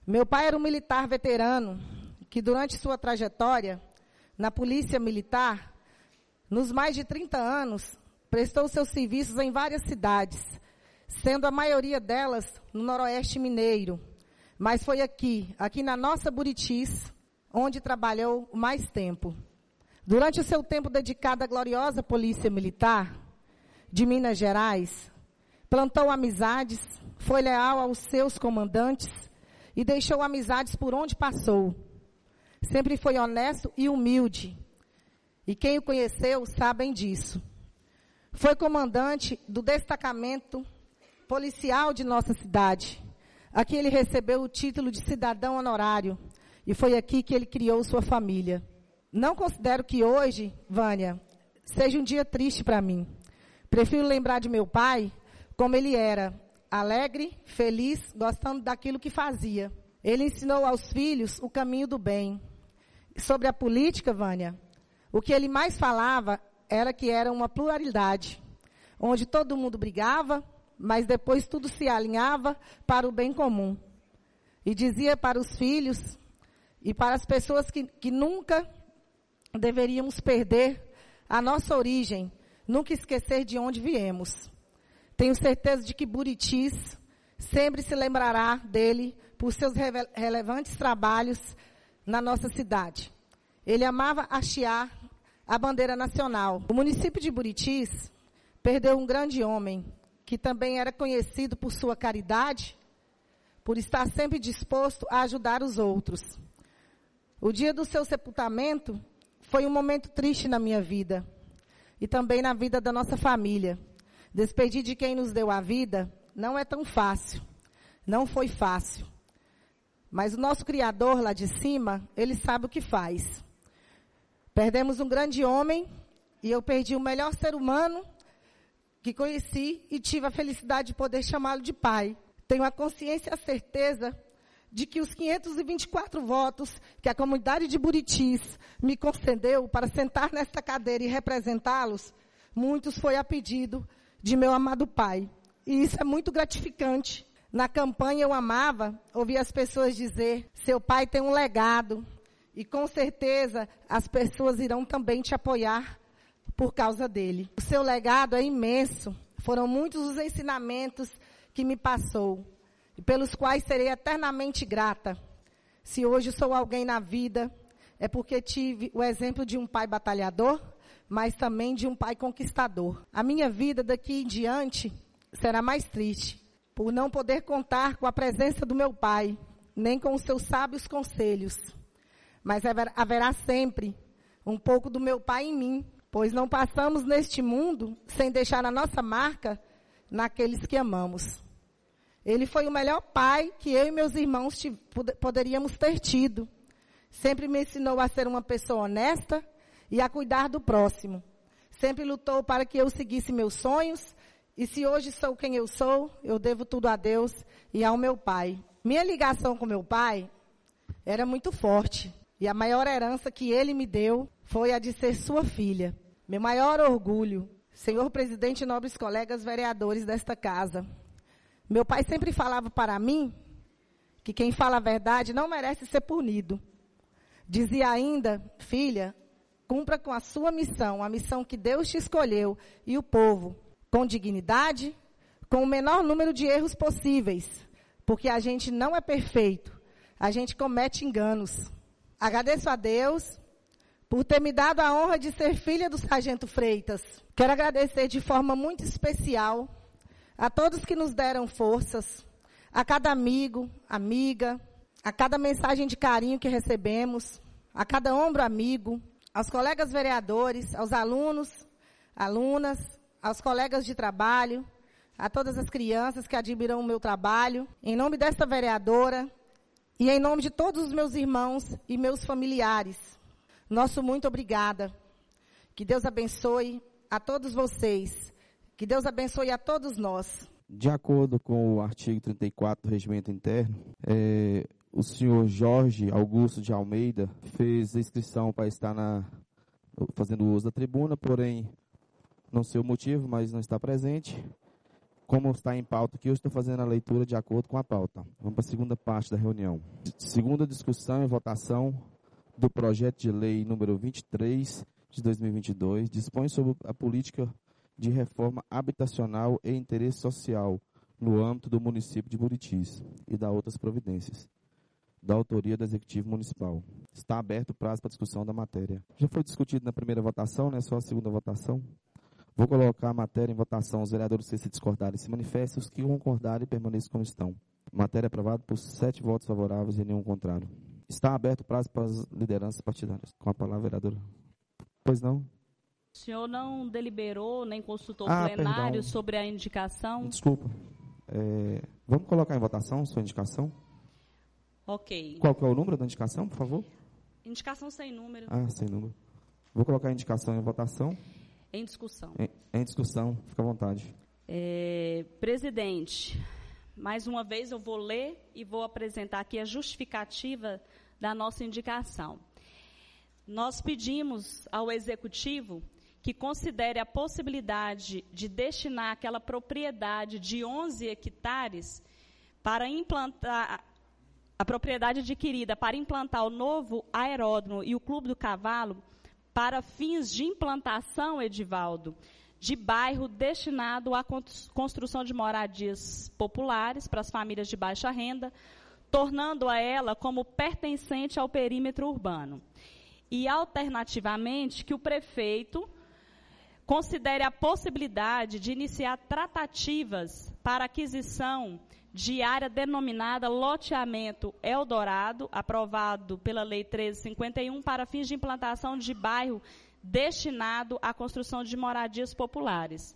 Meu pai era um militar veterano que, durante sua trajetória na Polícia Militar, nos mais de trinta anos, prestou seus serviços em várias cidades, sendo a maioria delas no Noroeste Mineiro. Mas foi aqui, aqui na nossa Buritis, onde trabalhou mais tempo. Durante o seu tempo dedicado à gloriosa Polícia Militar de Minas Gerais, plantou amizades, foi leal aos seus comandantes e deixou amizades por onde passou. Sempre foi honesto e humilde. E quem o conheceu sabem disso. Foi comandante do destacamento policial de nossa cidade. Aqui ele recebeu o título de cidadão honorário. E foi aqui que ele criou sua família. Não considero que hoje, Vânia, seja um dia triste para mim. Prefiro lembrar de meu pai como ele era, alegre, feliz, gostando daquilo que fazia. Ele ensinou aos filhos o caminho do bem. Sobre a política, Vânia, o que ele mais falava era que era uma pluralidade, onde todo mundo brigava, mas depois tudo se alinhava para o bem comum. E dizia para os filhos e para as pessoas que, que nunca deveríamos perder a nossa origem, nunca esquecer de onde viemos. Tenho certeza de que Buritis sempre se lembrará dele por seus rele- relevantes trabalhos na nossa cidade. Ele amava hastear a bandeira nacional. O município de Buritis perdeu um grande homem, que também era conhecido por sua caridade, por estar sempre disposto a ajudar os outros. O dia do seu sepultamento foi um momento triste na minha vida e também na vida da nossa família. Despedir de quem nos deu a vida não é tão fácil, não foi fácil. Mas o nosso Criador lá de cima, Ele sabe o que faz. Perdemos um grande homem e eu perdi o melhor ser humano que conheci e tive a felicidade de poder chamá-lo de pai. Tenho a consciência e a certeza de que os quinhentos e vinte e quatro votos que a comunidade de Buritis me concedeu para sentar nesta cadeira e representá-los, muitos foi a pedido de meu amado pai. E isso é muito gratificante. Na campanha eu amava ouvir as pessoas dizer, seu pai tem um legado e com certeza as pessoas irão também te apoiar por causa dele. O seu legado é imenso. Foram muitos os ensinamentos que me passou e pelos quais serei eternamente grata. Se hoje sou alguém na vida, é porque tive o exemplo de um pai batalhador, mas também de um pai conquistador. A minha vida daqui em diante será mais triste, por não poder contar com a presença do meu pai, nem com os seus sábios conselhos. Mas haverá sempre um pouco do meu pai em mim, pois não passamos neste mundo sem deixar a nossa marca naqueles que amamos. Ele foi o melhor pai que eu e meus irmãos te, poderíamos ter tido. Sempre me ensinou a ser uma pessoa honesta e a cuidar do próximo. Sempre lutou para que eu seguisse meus sonhos. E se hoje sou quem eu sou, eu devo tudo a Deus e ao meu pai. Minha ligação com meu pai era muito forte. E a maior herança que ele me deu foi a de ser sua filha. Meu maior orgulho, senhor presidente e nobres colegas vereadores desta casa. Meu pai sempre falava para mim que quem fala a verdade não merece ser punido. Dizia ainda, filha, cumpra com a sua missão, a missão que Deus te escolheu e o povo, com dignidade, com o menor número de erros possíveis, porque a gente não é perfeito, a gente comete enganos. Agradeço a Deus por ter me dado a honra de ser filha do Sargento Freitas. Quero agradecer de forma muito especial a todos que nos deram forças, a cada amigo, amiga, a cada mensagem de carinho que recebemos, a cada ombro amigo, aos colegas vereadores, aos alunos, alunas, aos colegas de trabalho, a todas as crianças que admiram o meu trabalho. Em nome desta vereadora e em nome de todos os meus irmãos e meus familiares, nosso muito obrigada. Que Deus abençoe a todos vocês. Que Deus abençoe a todos nós. De acordo com o artigo trinta e quatro do Regimento Interno, é, o senhor Jorge Augusto de Almeida fez a inscrição para estar na, fazendo uso da tribuna, porém, não sei o motivo, mas não está presente. como está em pauta aqui, eu estou fazendo a leitura de acordo com a pauta. Vamos para a segunda parte da reunião. Segunda discussão e votação do projeto de lei número vinte e três de dois mil e vinte e dois, dispõe sobre a política de reforma habitacional e interesse social no âmbito do município de Buritis e da outras providências, da autoria do Executivo Municipal. Está aberto o prazo para discussão da matéria. Já foi discutido na primeira votação, não é só a segunda votação. Vou colocar a matéria em votação. Os vereadores que se discordarem se manifestem, os que concordarem permaneçam como estão. Matéria aprovada por sete votos favoráveis e nenhum contrário. Está aberto o prazo para as lideranças partidárias. Com a palavra, vereadora. Pois não? O senhor não deliberou, nem consultou ah, o plenário perdão. sobre a indicação? Desculpa. É, vamos colocar em votação sua indicação? Ok. Qual que é o número da indicação, por favor? Indicação sem número. Ah, sem número. Vou colocar a indicação em votação. Em discussão. Em, em discussão, fica à vontade. É, presidente, mais uma vez eu vou ler e vou apresentar aqui a justificativa da nossa indicação. Nós pedimos ao Executivo que considere a possibilidade de destinar aquela propriedade de onze hectares para implantar, a propriedade adquirida para implantar o novo aeródromo e o Clube do Cavalo para fins de implantação, Edivaldo, de bairro destinado à construção de moradias populares para as famílias de baixa renda, tornando-a ela como pertencente ao perímetro urbano. E, alternativamente, que o prefeito considere a possibilidade de iniciar tratativas para aquisição de área denominada loteamento Eldorado, aprovado pela Lei treze cinquenta e um, para fins de implantação de bairro destinado à construção de moradias populares.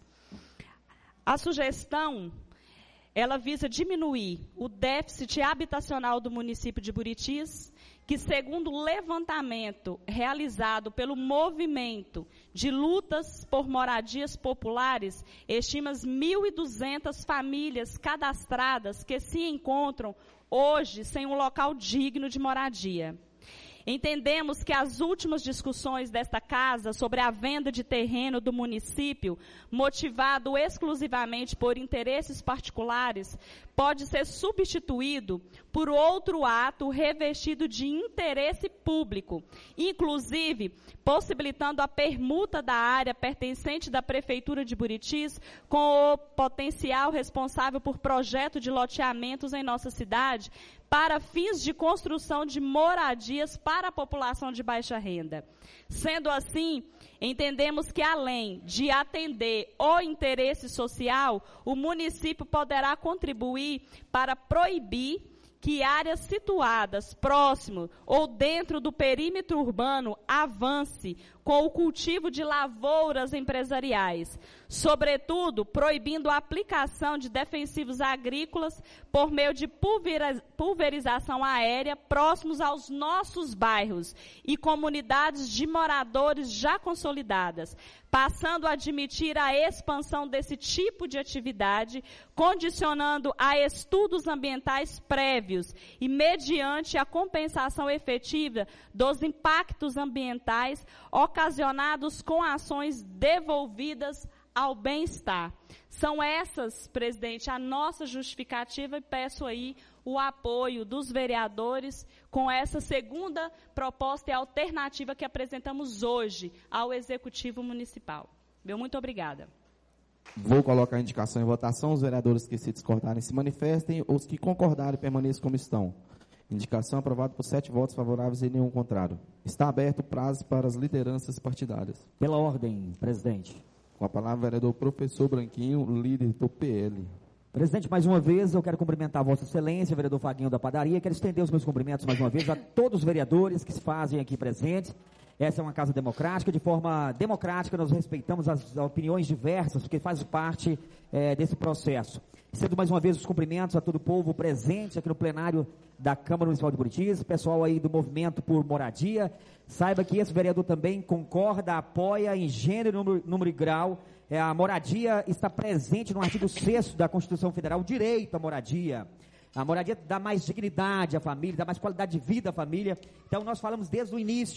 A sugestão, ela visa diminuir o déficit habitacional do município de Buritis, que, segundo o levantamento realizado pelo Movimento de Lutas por Moradias Populares, estima mil e duzentas famílias cadastradas que se encontram hoje sem um local digno de moradia. Entendemos que as últimas discussões desta casa sobre a venda de terreno do município, motivado exclusivamente por interesses particulares, pode ser substituído por outro ato revestido de interesse público, inclusive possibilitando a permuta da área pertencente da Prefeitura de Buritis com o potencial responsável por projeto de loteamentos em nossa cidade, para fins de construção de moradias para a população de baixa renda. Sendo assim, entendemos que, além de atender o interesse social, o município poderá contribuir para proibir que áreas situadas próximo ou dentro do perímetro urbano avance com o cultivo de lavouras empresariais, sobretudo proibindo a aplicação de defensivos agrícolas por meio de pulverização aérea próximos aos nossos bairros e comunidades de moradores já consolidadas, passando a admitir a expansão desse tipo de atividade, condicionando a estudos ambientais prévios e mediante a compensação efetiva dos impactos ambientais ocasionados com ações devolvidas ao bem-estar. São essas, presidente, a nossa justificativa, e peço aí o apoio dos vereadores com essa segunda proposta e alternativa que apresentamos hoje ao Executivo Municipal. Meu muito obrigada. Vou colocar a indicação em votação. Os vereadores que se discordarem se manifestem, os que concordarem permaneçam como estão. Indicação aprovada por sete votos favoráveis e nenhum contrário. Está aberto o prazo para as lideranças partidárias. Pela ordem, presidente. Com a palavra, o vereador professor Branquinho, líder do P L. Presidente, mais uma vez, eu quero cumprimentar a Vossa Excelência, vereador Faguinho da Padaria. Quero estender os meus cumprimentos mais uma vez a todos os vereadores que se fazem aqui presentes. Essa é uma casa democrática. De forma democrática, nós respeitamos as opiniões diversas, porque faz parte é, desse processo. Estendo mais uma vez os cumprimentos a todo o povo presente aqui no plenário da Câmara Municipal de Buritis, pessoal aí do Movimento por Moradia. Saiba que esse vereador também concorda, apoia em gênero, número, número e grau. É, a moradia está presente no artigo sexto da Constituição Federal, o direito à moradia. A moradia dá mais dignidade à família, dá mais qualidade de vida à família. Então, nós falamos desde o início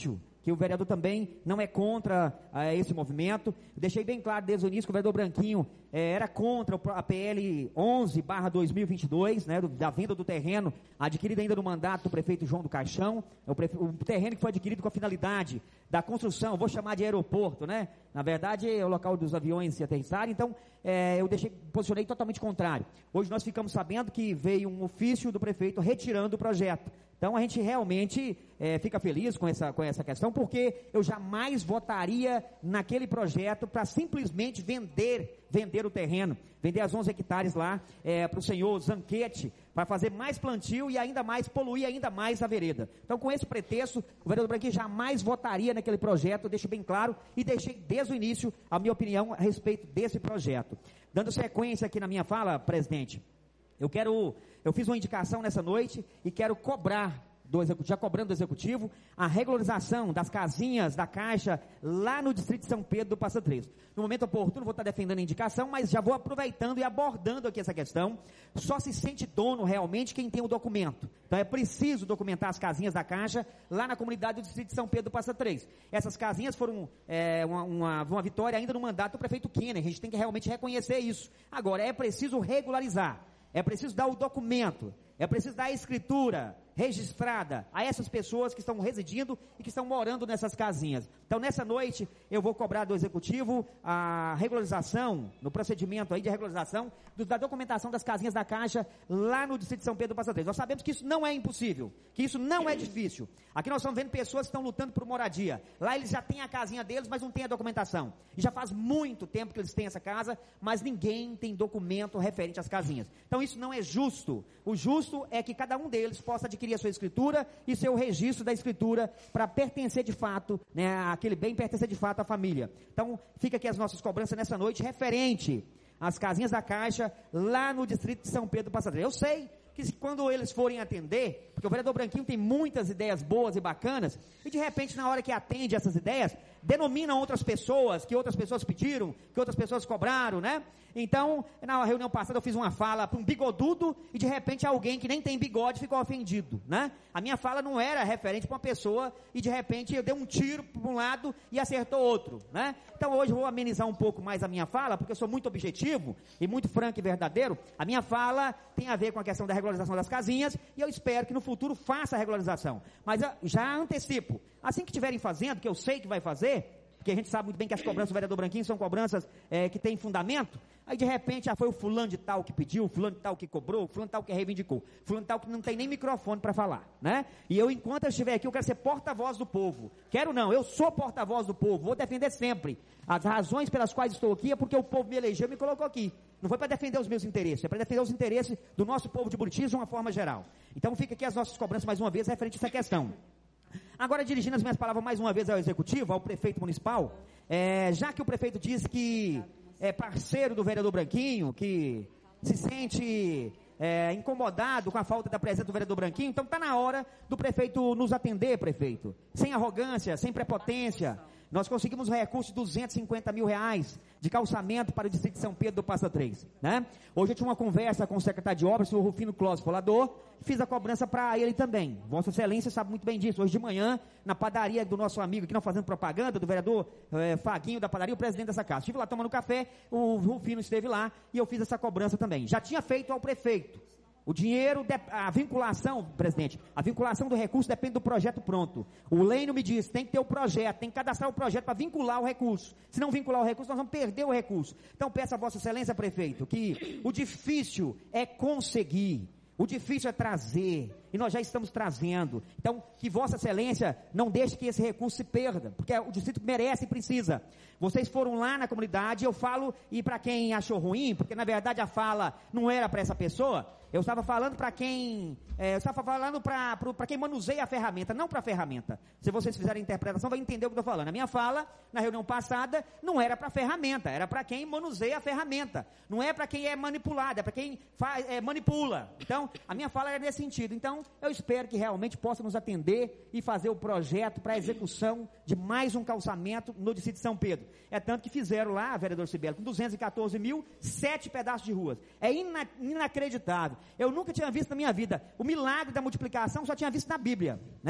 que o vereador também não é contra eh, esse movimento. Deixei bem claro desde o início que o vereador Branquinho eh, era contra a P L onze barra dois mil e vinte e dois, né, do, da venda do terreno, adquirido ainda no mandato do prefeito João do Caixão, o, prefe... o terreno que foi adquirido com a finalidade da construção, vou chamar de aeroporto, né, na verdade é o local dos aviões se aterrissarem, então eh, eu deixei, posicionei totalmente contrário. Hoje nós ficamos sabendo que veio um ofício do prefeito retirando o projeto. Então a gente realmente é, fica feliz com essa, com essa questão, porque eu jamais votaria naquele projeto para simplesmente vender, vender o terreno, vender as onze hectares lá é, para o senhor Zanquete, para fazer mais plantio e ainda mais, poluir ainda mais a vereda. Então com esse pretexto, o vereador Branquinho jamais votaria naquele projeto, eu deixo bem claro e deixei desde o início a minha opinião a respeito desse projeto. Dando sequência aqui na minha fala, presidente, eu quero, eu fiz uma indicação nessa noite e quero cobrar, do executivo, já cobrando do executivo, a regularização das casinhas da Caixa lá no distrito de São Pedro do Passa Três. No momento oportuno vou estar defendendo a indicação, mas já vou aproveitando e abordando aqui essa questão. Só se sente dono realmente quem tem o documento. Então é preciso documentar as casinhas da Caixa lá na comunidade do distrito de São Pedro do Passa Três. Essas casinhas foram é, uma, uma, uma vitória ainda no mandato do prefeito Kenner. A gente tem que realmente reconhecer isso. Agora, é preciso regularizar. É preciso dar o documento, é preciso dar a escritura registrada a essas pessoas que estão residindo e que estão morando nessas casinhas. Então, nessa noite, eu vou cobrar do executivo a regularização, no procedimento aí de regularização, do, da documentação das casinhas da Caixa lá no distrito de São Pedro do Passa Três. Nós sabemos que isso não é impossível, que isso não é difícil. Aqui nós estamos vendo pessoas que estão lutando por moradia. Lá eles já têm a casinha deles, mas não têm a documentação. E já faz muito tempo que eles têm essa casa, mas ninguém tem documento referente às casinhas. Então, isso não é justo. O justo é que cada um deles possa adquirir a sua escritura e seu registro da escritura para pertencer de fato, né, aquele bem pertencer de fato à família. Então, fica aqui as nossas cobranças nessa noite referente às casinhas da Caixa lá no distrito de São Pedro do Passa Três. Eu sei que quando eles forem atender, porque o vereador Branquinho tem muitas ideias boas e bacanas, e de repente na hora que atende essas ideias, denominam outras pessoas, que outras pessoas pediram, que outras pessoas cobraram, né? Então, na reunião passada eu fiz uma fala para um bigodudo, e de repente alguém que nem tem bigode ficou ofendido, né? A minha fala não era referente para uma pessoa, e de repente eu dei um tiro para um lado e acertou outro, né? Então hoje eu vou amenizar um pouco mais a minha fala, porque eu sou muito objetivo, e muito franco e verdadeiro. A minha fala tem a ver com a questão da regularização das casinhas, e eu espero que no futuro faça a regularização. Mas já antecipo, assim que estiverem fazendo, que eu sei que vai fazer, porque a gente sabe muito bem que as cobranças do vereador Branquinho são cobranças é, que têm fundamento, aí de repente já foi o fulano de tal que pediu, o fulano de tal que cobrou, o fulano de tal que reivindicou, o fulano de tal que não tem nem microfone para falar, né? E eu, enquanto eu estiver aqui, eu quero ser porta-voz do povo. Quero não, eu sou porta-voz do povo, vou defender sempre. As razões pelas quais estou aqui é porque o povo me elegeu e me colocou aqui. Não foi para defender os meus interesses, é para defender os interesses do nosso povo de Buritis de uma forma geral. Então fica aqui as nossas cobranças mais uma vez referente a essa questão. Agora, dirigindo as minhas palavras mais uma vez ao executivo, ao prefeito municipal, é, já que o prefeito disse que é parceiro do vereador Branquinho, que se sente é, incomodado com a falta da presença do vereador Branquinho, então está na hora do prefeito nos atender, prefeito, sem arrogância, sem prepotência. Nós conseguimos um recurso de duzentos e cinquenta mil reais de calçamento para o distrito de São Pedro do Passa Três, né? Hoje eu tinha uma conversa com o secretário de obras, o Rufino Clós Colador, fiz a cobrança para ele também. Vossa Excelência sabe muito bem disso. Hoje de manhã, na padaria do nosso amigo, aqui não fazendo propaganda, do vereador eh, Faguinho da padaria, o presidente dessa casa. Estive lá tomando café, o Rufino esteve lá e eu fiz essa cobrança também. Já tinha feito ao prefeito. O dinheiro, a vinculação, presidente, a vinculação do recurso depende do projeto pronto. O Leino me disse, tem que ter o projeto, tem que cadastrar o projeto para vincular o recurso. Se não vincular o recurso, nós vamos perder o recurso. Então peço a Vossa Excelência, prefeito, que o difícil é conseguir, o difícil é trazer, e nós já estamos trazendo. Então, que Vossa Excelência não deixe que esse recurso se perda, porque o distrito merece e precisa. Vocês foram lá na comunidade, eu falo, e para quem achou ruim, porque na verdade a fala não era para essa pessoa, eu estava falando para quem, é, eu estava falando para quem manuseia a ferramenta, não para a ferramenta. Se vocês fizerem a interpretação, vai entender o que eu estou falando. A minha fala, na reunião passada, não era para a ferramenta, era para quem manuseia a ferramenta. Não é para quem é manipulado, é para quem faz, é, manipula. Então, a minha fala era nesse sentido. Então, eu espero que realmente possa nos atender e fazer o projeto para a execução de mais um calçamento no distrito de São Pedro. É tanto que fizeram lá, vereador Sibeli, com duzentos e quatorze mil, sete pedaços de ruas. É ina, inacreditável. Eu nunca tinha visto na minha vida. O milagre da multiplicação só tinha visto na Bíblia, né?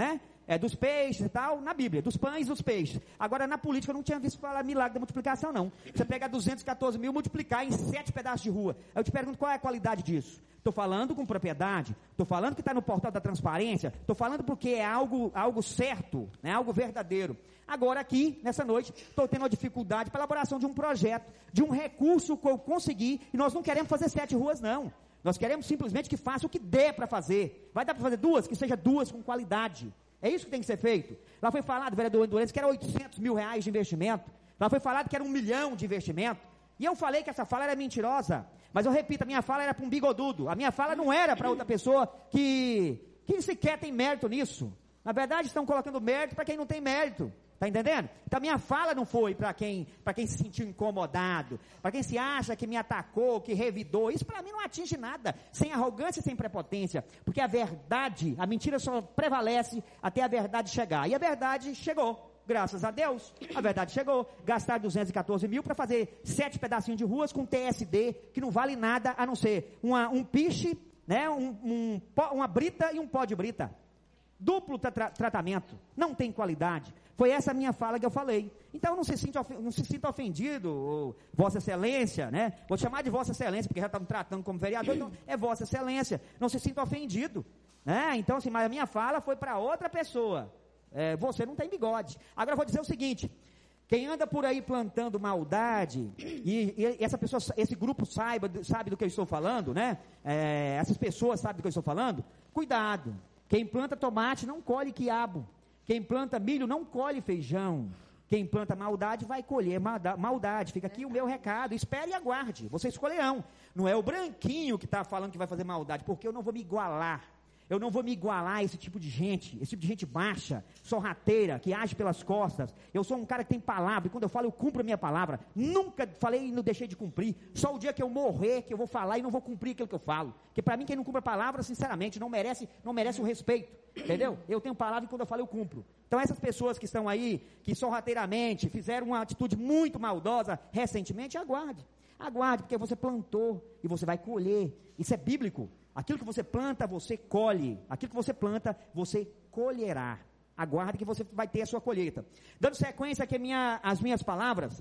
É, dos peixes e tal, na Bíblia, dos pães e dos peixes. Agora, na política, eu não tinha visto falar milagre da multiplicação, não. Você pega duzentos e quatorze mil e multiplicar em sete pedaços de rua. Eu te pergunto, qual é a qualidade disso? Estou falando com propriedade, estou falando que está no portal da transparência, estou falando porque é algo, algo certo, né, algo verdadeiro. Agora aqui, nessa noite, estou tendo uma dificuldade para a elaboração de um projeto, de um recurso que eu consegui, e nós não queremos fazer sete ruas, não. Nós queremos simplesmente que faça o que der para fazer. Vai dar para fazer duas? Que seja duas com qualidade. É isso que tem que ser feito. Lá foi falado, vereador Endurance, que era oitocentos mil reais de investimento. Lá foi falado que era um milhão de investimento. E eu falei que essa fala era mentirosa. Mas eu repito, a minha fala era para um bigodudo. A minha fala não era para outra pessoa que, que sequer tem mérito nisso. Na verdade, estão colocando mérito para quem não tem mérito. Está entendendo? Então a minha fala não foi para quem, para quem se sentiu incomodado, para quem se acha que me atacou, que revidou. Isso para mim não atinge nada, sem arrogância e sem prepotência, porque a verdade, a mentira só prevalece até a verdade chegar. E a verdade chegou. Graças a Deus, a verdade chegou. Gastar duzentos e quatorze mil para fazer sete pedacinhos de ruas com T S D, que não vale nada a não ser uma, um piche, né, um, um, uma brita e um pó de brita. Duplo tra tratamento, não tem qualidade. Foi essa a minha fala que eu falei. Então não se sinta, não se sinta ofendido, ou, Vossa Excelência, né? Vou chamar de Vossa Excelência, porque já estamos tratando como vereador, então é Vossa Excelência. Não se sinta ofendido, né? Então assim, mas a minha fala foi para outra pessoa. É, você não tem bigode. Agora eu vou dizer o seguinte: quem anda por aí plantando maldade, e, e essa pessoa, esse grupo saiba, sabe do que eu estou falando, né? É, essas pessoas sabem do que eu estou falando. Cuidado. Quem planta tomate não colhe quiabo. Quem planta milho não colhe feijão. Quem planta maldade vai colher maldade. Fica aqui o meu recado. Espere e aguarde. Vocês escolherão. Não é o branquinho que está falando que vai fazer maldade, porque eu não vou me igualar. Eu não vou me igualar a esse tipo de gente, esse tipo de gente baixa, sorrateira, que age pelas costas. Eu sou um cara que tem palavra, e quando eu falo, eu cumpro a minha palavra. Nunca falei e não deixei de cumprir. Só o dia que eu morrer, que eu vou falar e não vou cumprir aquilo que eu falo. Porque para mim, quem não cumpre a palavra, sinceramente, não merece, não merece o respeito. Entendeu? Eu tenho palavra e quando eu falo, eu cumpro. Então essas pessoas que estão aí, que sorrateiramente fizeram uma atitude muito maldosa recentemente, aguarde. Aguarde, porque você plantou e você vai colher. Isso é bíblico. Aquilo que você planta, você colhe. Aquilo que você planta, você colherá. Aguarde que você vai ter a sua colheita. Dando sequência aqui minha, às minhas palavras,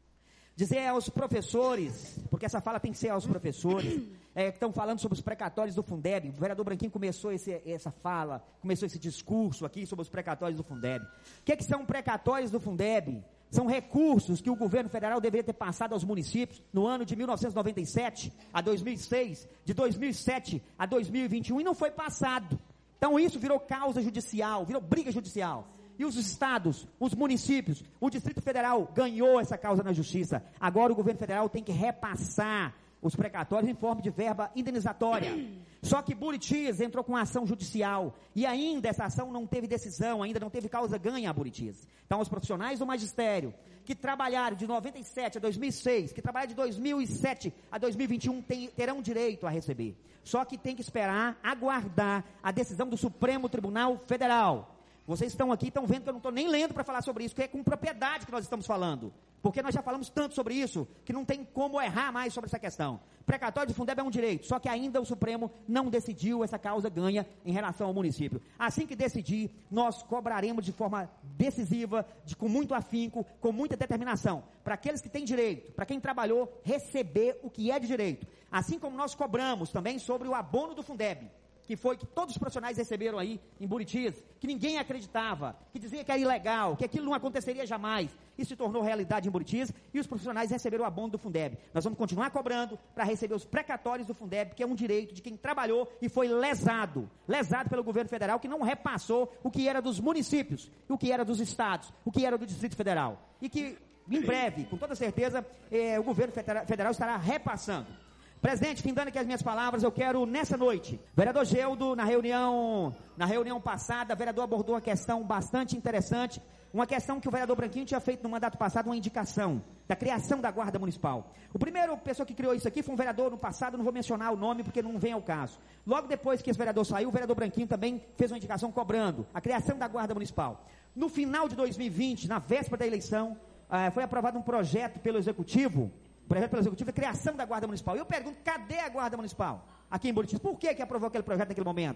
dizer aos professores, porque essa fala tem que ser aos professores, é, que estão falando sobre os precatórios do Fundeb. O vereador Branquinho começou esse, essa fala, começou esse discurso aqui sobre os precatórios do Fundeb. O que, que são precatórios do Fundeb? São recursos que o governo federal deveria ter passado aos municípios no ano de mil novecentos e noventa e sete a dois mil e seis, de dois mil e sete a dois mil e vinte e um, e não foi passado. Então isso virou causa judicial, virou briga judicial. E os estados, os municípios, o Distrito Federal ganhou essa causa na justiça. Agora o governo federal tem que repassar os precatórios em forma de verba indenizatória. Só que Buritis entrou com ação judicial e ainda essa ação não teve decisão, ainda não teve causa ganha a Buritis. Então os profissionais do magistério que trabalharam de noventa e sete a dois mil e seis, que trabalharam de dois mil e sete a dois mil e vinte e um tem, terão direito a receber. Só que tem que esperar, aguardar a decisão do Supremo Tribunal Federal. Vocês estão aqui, estão vendo que eu não estou nem lendo para falar sobre isso, que é com propriedade que nós estamos falando. Porque nós já falamos tanto sobre isso, que não tem como errar mais sobre essa questão. Precatório de Fundeb é um direito, só que ainda o Supremo não decidiu essa causa ganha em relação ao município. Assim que decidir, nós cobraremos de forma decisiva, de, com muito afinco, com muita determinação, para aqueles que têm direito, para quem trabalhou, receber o que é de direito. Assim como nós cobramos também sobre o abono do Fundeb, que foi que todos os profissionais receberam aí em Buritis, que ninguém acreditava, que dizia que era ilegal, que aquilo não aconteceria jamais. Isso se tornou realidade em Buritis e os profissionais receberam o abono do Fundeb. Nós vamos continuar cobrando para receber os precatórios do Fundeb, que é um direito de quem trabalhou e foi lesado, lesado pelo governo federal, que não repassou o que era dos municípios, o que era dos estados, o que era do Distrito Federal. E que, em breve, com toda certeza, eh, o governo federal estará repassando. Presidente, findando aqui as minhas palavras, eu quero, nessa noite, vereador Geldo, na reunião, na reunião passada, o vereador abordou uma questão bastante interessante, uma questão que o vereador Branquinho tinha feito no mandato passado, uma indicação da criação da Guarda Municipal. O primeiro pessoa que criou isso aqui foi um vereador no passado, não vou mencionar o nome porque não vem ao caso. Logo depois que esse vereador saiu, o vereador Branquinho também fez uma indicação cobrando a criação da Guarda Municipal. No final de dois mil e vinte, na véspera da eleição, eh, foi aprovado um projeto pelo Executivo, projeto pelo Executivo, a criação da Guarda Municipal. E eu pergunto, cadê a Guarda Municipal aqui em Buritis? Por que que aprovou aquele projeto naquele momento?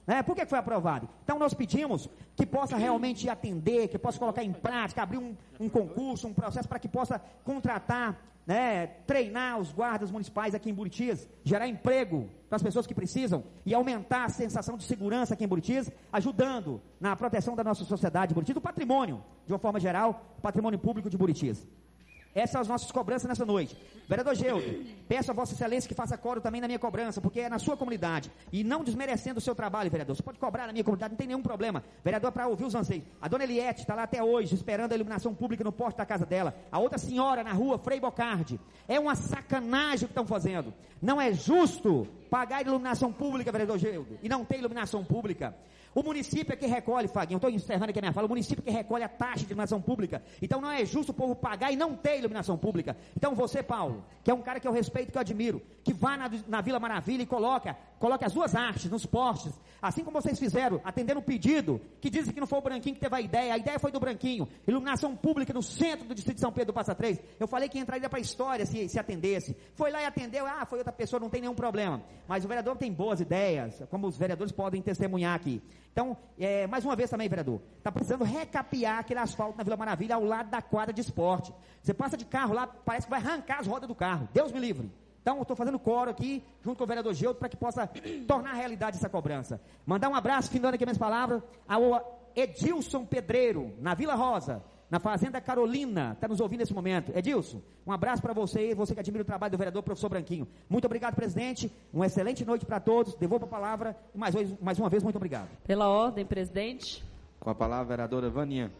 Né? Por que foi aprovado? Então nós pedimos que possa realmente atender, que possa colocar em prática, abrir um, um concurso, um processo para que possa contratar, né, treinar os guardas municipais aqui em Buritis, gerar emprego para as pessoas que precisam e aumentar a sensação de segurança aqui em Buritis, ajudando na proteção da nossa sociedade de Buritis, do patrimônio, de uma forma geral, patrimônio público de Buritis. Essas são as nossas cobranças nessa noite. Vereador Geudo, peço a Vossa Excelência que faça coro também na minha cobrança, porque é na sua comunidade. E não desmerecendo o seu trabalho, vereador. Você pode cobrar na minha comunidade, não tem nenhum problema. Vereador, para ouvir os anseios. A dona Eliette está lá até hoje, esperando a iluminação pública no poste da casa dela. A outra senhora na rua, Frei Bocardi. É uma sacanagem o que estão fazendo. Não é justo pagar iluminação pública, vereador Geudo, e não ter iluminação pública. O município é que recolhe, Faguinho, eu estou encerrando aqui a minha fala, o município é que recolhe a taxa de iluminação pública. Então não é justo o povo pagar e não ter iluminação pública. Então você, Paulo, que é um cara que eu respeito, que eu admiro, que vá na, na Vila Maravilha e coloca, coloca as suas artes nos postes, assim como vocês fizeram, atendendo o pedido, que dizem que não foi o Branquinho que teve a ideia, a ideia foi do Branquinho, iluminação pública no centro do distrito de São Pedro do Passa Três. Eu falei que entraria para a história se, se atendesse. Foi lá e atendeu, ah, foi outra pessoa, não tem nenhum problema. Mas o vereador tem boas ideias, como os vereadores podem testemunhar aqui. Então, é, mais uma vez também, vereador, está precisando recapear aquele asfalto na Vila Maravilha ao lado da quadra de esporte. Você passa de carro lá, parece que vai arrancar as rodas do carro. Deus me livre. Então, eu estou fazendo coro aqui, junto com o vereador Geudo, para que possa tornar realidade essa cobrança. Mandar um abraço, findando aqui minhas palavras, ao Edilson Pedreiro, na Vila Rosa, na Fazenda Carolina, está nos ouvindo nesse momento. Edilson, um abraço para você, você que admira o trabalho do vereador professor Branquinho. Muito obrigado, presidente, uma excelente noite para todos, devolvo a palavra, e mais, mais uma vez, muito obrigado. Pela ordem, presidente. Com a palavra, vereadora Vaninha.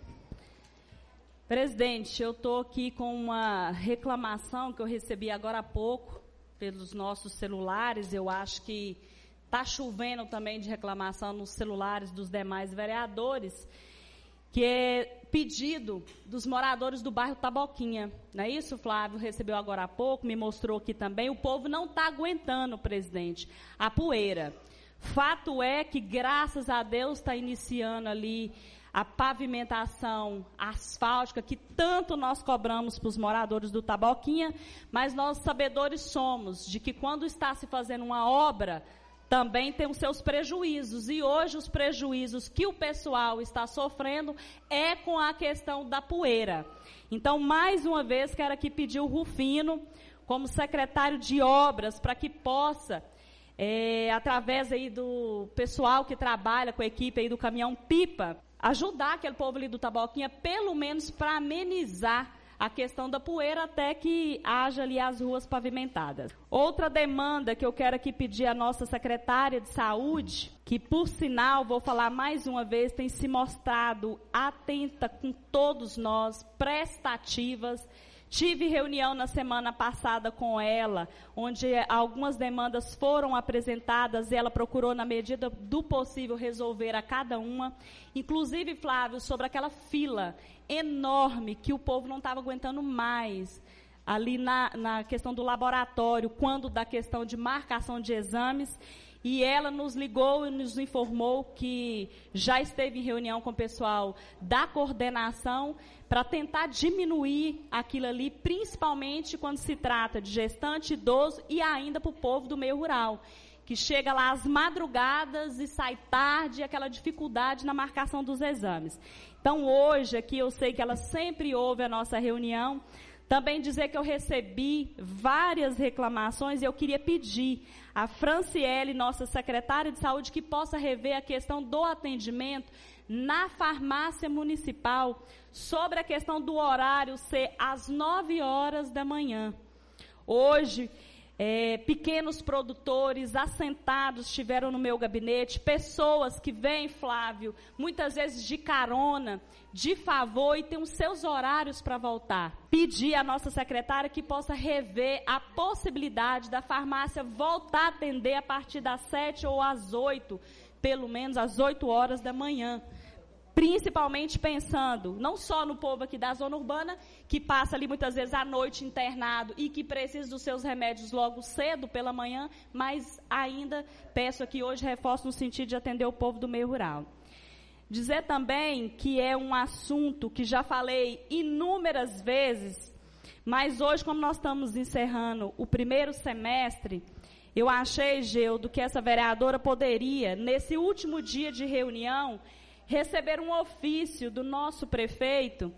Presidente, eu estou aqui com uma reclamação que eu recebi agora há pouco, pelos nossos celulares. Eu acho que está chovendo também de reclamação nos celulares dos demais vereadores, que é pedido dos moradores do bairro Taboquinha. Não é isso, Flávio? Recebeu agora há pouco, me mostrou aqui também. O povo não está aguentando, presidente, a poeira. Fato é que, graças a Deus, está iniciando ali a pavimentação asfáltica que tanto nós cobramos para os moradores do Taboquinha, mas nós sabedores somos de que quando está se fazendo uma obra, também tem os seus prejuízos, e hoje os prejuízos que o pessoal está sofrendo é com a questão da poeira. Então, mais uma vez, quero aqui pedir o Rufino, como secretário de obras, para que possa, é, através aí do pessoal que trabalha com a equipe aí do caminhão pipa, ajudar aquele povo ali do Taboquinha, pelo menos para amenizar a questão da poeira até que haja ali as ruas pavimentadas. Outra demanda que eu quero aqui pedir à nossa secretária de saúde, que por sinal, vou falar mais uma vez, tem se mostrado atenta com todos nós, prestativas. Tive reunião na semana passada com ela, onde algumas demandas foram apresentadas e ela procurou, na medida do possível, resolver a cada uma. Inclusive, Flávio, sobre aquela fila enorme que o povo não estava aguentando mais, ali na, na questão do laboratório, quando da questão de marcação de exames. E ela nos ligou e nos informou que já esteve em reunião com o pessoal da coordenação para tentar diminuir aquilo ali, principalmente quando se trata de gestante, idoso e ainda para o povo do meio rural, que chega lá às madrugadas e sai tarde, aquela dificuldade na marcação dos exames. Então, hoje aqui, eu sei que ela sempre ouve a nossa reunião. Também dizer que eu recebi várias reclamações e eu queria pedir a Franciele, nossa secretária de saúde, que possa rever a questão do atendimento na farmácia municipal, sobre a questão do horário ser às nove horas da manhã. Hoje, é, pequenos produtores assentados estiveram no meu gabinete, pessoas que vêm, Flávio, muitas vezes de carona, de favor, e tem os seus horários para voltar. Pedi à nossa secretária que possa rever a possibilidade da farmácia voltar a atender a partir das sete ou às oito, pelo menos às oito horas da manhã. Principalmente pensando não só no povo aqui da zona urbana, que passa ali muitas vezes à noite internado e que precisa dos seus remédios logo cedo pela manhã, mas ainda peço aqui hoje reforço no sentido de atender o povo do meio rural. Dizer também que é um assunto que já falei inúmeras vezes, mas hoje, como nós estamos encerrando o primeiro semestre, eu achei, Geudo, que essa vereadora poderia, nesse último dia de reunião, receber um ofício do nosso prefeito,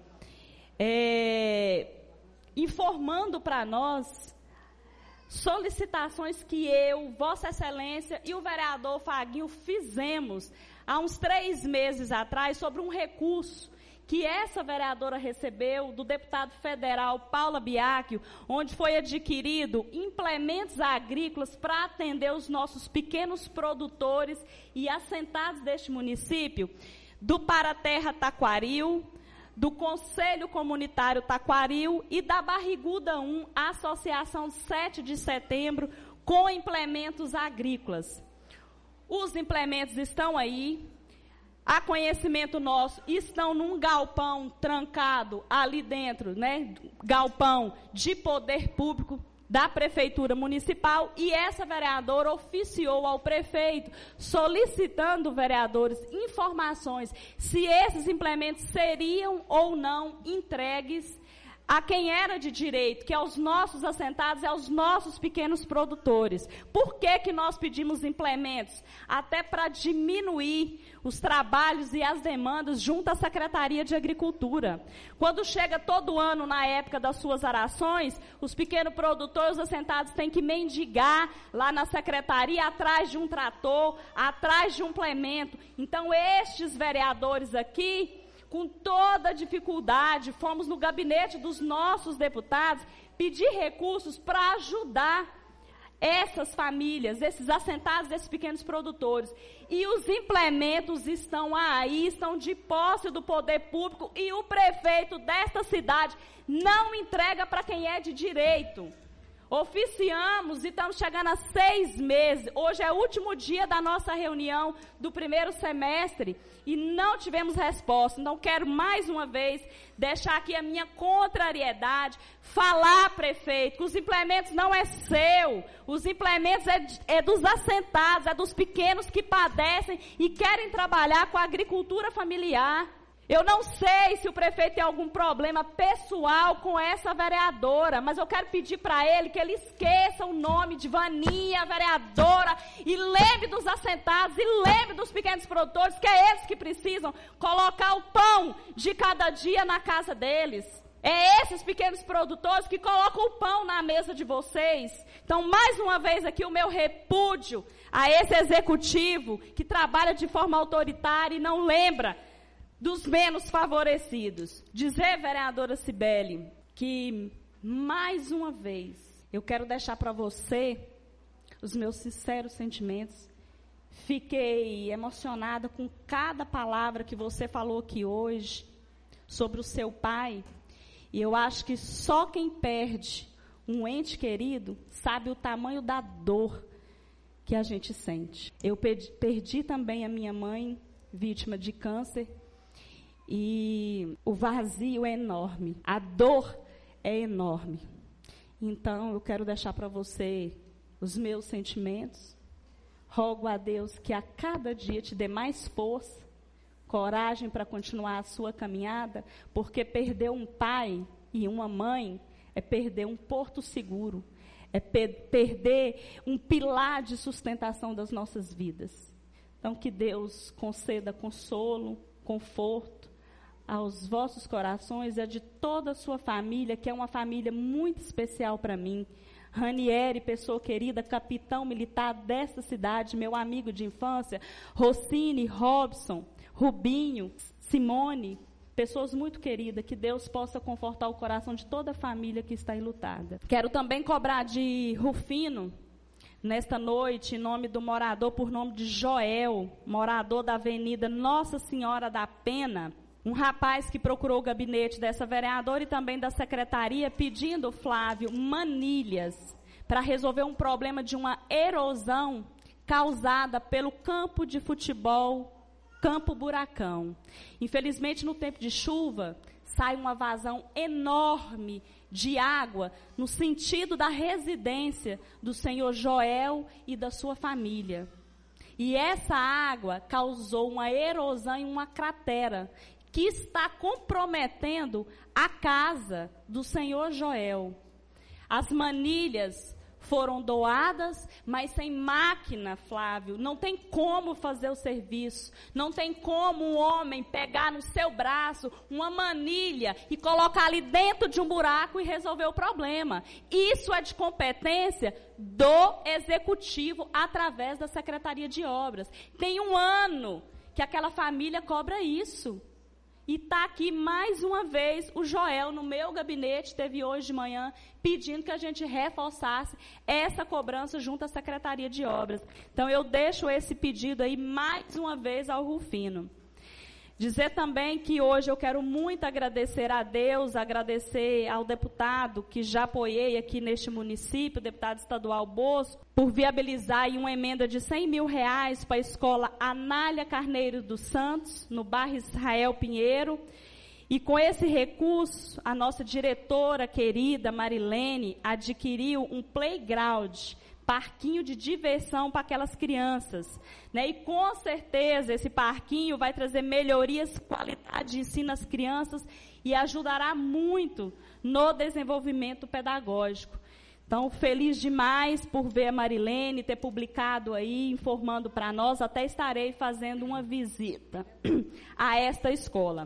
é, informando para nós solicitações que eu, Vossa Excelência e o vereador Faguinho fizemos há uns três meses atrás sobre um recurso que essa vereadora recebeu do deputado federal Paula Biacchio, onde foi adquirido implementos agrícolas para atender os nossos pequenos produtores e assentados deste município, do Paraterra Taquaril, do Conselho Comunitário Taquaril e da Barriguda um, Associação sete de Setembro, com implementos agrícolas. Os implementos estão aí, a conhecimento nosso, estão num galpão trancado ali dentro, né? Galpão de poder público da Prefeitura Municipal, e essa vereadora oficiou ao prefeito, solicitando, vereadores, informações se esses implementos seriam ou não entregues a quem era de direito, que é aos nossos assentados e aos nossos pequenos produtores. Por que que nós pedimos implementos? Até para diminuir os trabalhos e as demandas junto à Secretaria de Agricultura. Quando chega todo ano, na época das suas arações, os pequenos produtores, os assentados, têm que mendigar lá na Secretaria, atrás de um trator, atrás de um implemento. Então, estes vereadores aqui, com toda dificuldade, fomos no gabinete dos nossos deputados pedir recursos para ajudar essas famílias, esses assentados, esses pequenos produtores. E os implementos estão aí, estão de posse do poder público, e o prefeito desta cidade não entrega para quem é de direito. Oficiamos e estamos chegando a seis meses. Hoje é o último dia da nossa reunião do primeiro semestre e não tivemos resposta. Então, quero mais uma vez deixar aqui a minha contrariedade, falar, prefeito, que os implementos não é seu. Os implementos é, é dos assentados, é dos pequenos que padecem e querem trabalhar com a agricultura familiar. Eu não sei se o prefeito tem algum problema pessoal com essa vereadora, mas eu quero pedir para ele que ele esqueça o nome de Vaninha, vereadora, e lembre dos assentados, e lembre dos pequenos produtores, que é eles que precisam colocar o pão de cada dia na casa deles. É esses pequenos produtores que colocam o pão na mesa de vocês. Então, mais uma vez aqui, o meu repúdio a esse executivo que trabalha de forma autoritária e não lembra dos menos favorecidos. Dizer, vereadora Cibele, que mais uma vez eu quero deixar para você os meus sinceros sentimentos. Fiquei emocionada com cada palavra que você falou aqui hoje sobre o seu pai. E eu acho que só quem perde um ente querido sabe o tamanho da dor que a gente sente. Eu perdi, perdi também a minha mãe, vítima de câncer. E o vazio é enorme, a dor é enorme. Então, eu quero deixar para você os meus sentimentos. Rogo a Deus que a cada dia te dê mais força, coragem para continuar a sua caminhada, porque perder um pai e uma mãe é perder um porto seguro, é pe- perder um pilar de sustentação das nossas vidas. Então, que Deus conceda consolo, conforto aos vossos corações e a de toda a sua família, que é uma família muito especial para mim. Ranieri, pessoa querida, capitão militar desta cidade, meu amigo de infância, Rossini, Robson, Rubinho, Simone, pessoas muito queridas, que Deus possa confortar o coração de toda a família que está enlutada. Quero também cobrar de Rufino, nesta noite, em nome do morador, por nome de Joel, morador da Avenida Nossa Senhora da Pena, um rapaz que procurou o gabinete dessa vereadora e também da secretaria, pedindo, Flávio, manilhas para resolver um problema de uma erosão causada pelo campo de futebol, Campo Buracão. Infelizmente, no tempo de chuva, sai uma vazão enorme de água no sentido da residência do senhor Joel e da sua família. E essa água causou uma erosão e uma cratera que está comprometendo a casa do senhor Joel. As manilhas foram doadas, mas sem máquina, Flávio, não tem como fazer o serviço, não tem como um homem pegar no seu braço uma manilha e colocar ali dentro de um buraco e resolver o problema. Isso é de competência do executivo através da Secretaria de Obras. Tem um ano que aquela família cobra isso. E está aqui mais uma vez o Joel no meu gabinete, teve hoje de manhã, pedindo que a gente reforçasse essa cobrança junto à Secretaria de Obras. Então eu deixo esse pedido aí mais uma vez ao Rufino. Dizer também que hoje eu quero muito agradecer a Deus, agradecer ao deputado que já apoiei aqui neste município, o deputado estadual Bosco, por viabilizar aí uma emenda de cem mil reais para a escola Anália Carneiro dos Santos, no bairro Israel Pinheiro. E com esse recurso, a nossa diretora querida Marilene adquiriu um playground, parquinho de diversão para aquelas crianças, né? E com certeza esse parquinho vai trazer melhorias, qualidade de ensino às crianças e ajudará muito no desenvolvimento pedagógico. Então, feliz demais por ver a Marilene ter publicado aí, informando para nós, até estarei fazendo uma visita a esta escola.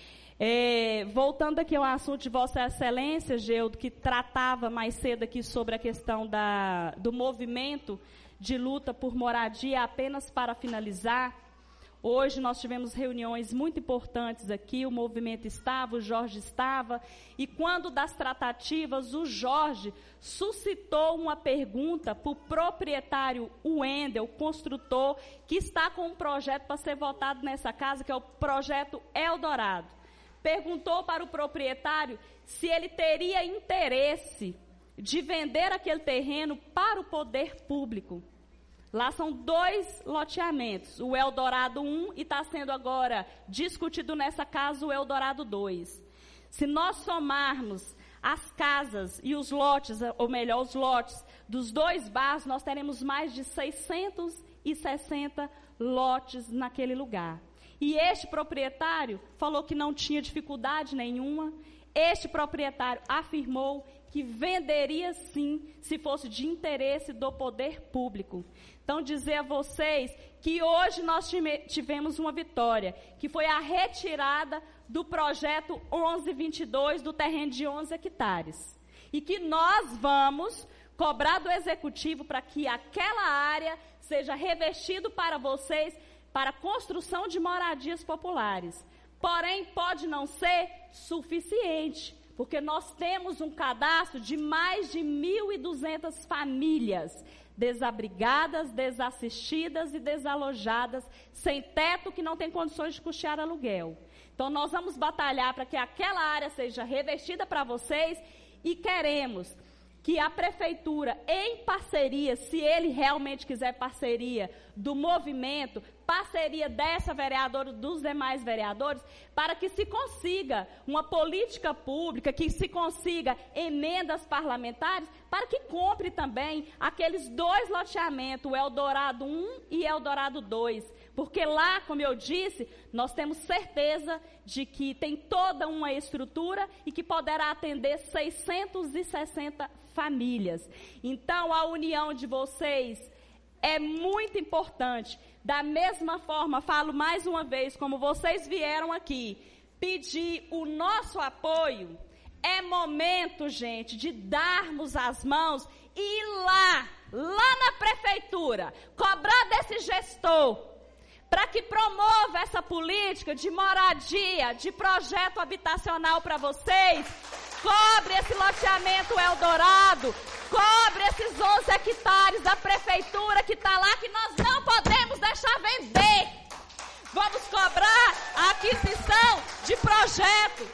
É, voltando aqui ao assunto de Vossa Excelência, Geudo, que tratava mais cedo aqui sobre a questão da, do movimento de luta por moradia, apenas para finalizar, hoje nós tivemos reuniões muito importantes aqui, o movimento estava, o Jorge estava, e quando das tratativas, o Jorge suscitou uma pergunta para o proprietário Wendel, construtor, que está com um projeto para ser votado nessa casa, que é o projeto Eldorado. Perguntou para o proprietário se ele teria interesse de vender aquele terreno para o poder público. Lá são dois loteamentos, o Eldorado um e está sendo agora discutido nessa casa o Eldorado dois. Se nós somarmos as casas e os lotes, ou melhor, os lotes dos dois bairros, nós teremos mais de seiscentos e sessenta lotes naquele lugar. E este proprietário falou que não tinha dificuldade nenhuma. Este proprietário afirmou que venderia sim, se fosse de interesse do poder público. Então, dizer a vocês que hoje nós tivemos uma vitória, que foi a retirada do projeto onze vinte e dois, do terreno de onze hectares. E que nós vamos cobrar do executivo para que aquela área seja revestido para vocês, para a construção de moradias populares. Porém, pode não ser suficiente, porque nós temos um cadastro de mais de mil e duzentas famílias desabrigadas, desassistidas e desalojadas, sem teto, que não tem condições de custear aluguel. Então, nós vamos batalhar para que aquela área seja revestida para vocês e queremos que a prefeitura, em parceria, se ele realmente quiser parceria do movimento, parceria dessa vereadora, dos demais vereadores, para que se consiga uma política pública, que se consiga emendas parlamentares, para que compre também aqueles dois loteamentos, o Eldorado um e Eldorado dois. Porque lá, como eu disse, nós temos certeza de que tem toda uma estrutura e que poderá atender seiscentas e sessenta famílias. Então, a união de vocês é muito importante. Da mesma forma, falo mais uma vez, como vocês vieram aqui, pedir o nosso apoio, é momento, gente, de darmos as mãos e ir lá, lá na prefeitura, cobrar desse gestor, para que promova essa política de moradia, de projeto habitacional para vocês, cobre esse loteamento Eldorado, cobre esses onze hectares da prefeitura que está lá, que nós não podemos deixar vender. Vamos cobrar a aquisição de projeto,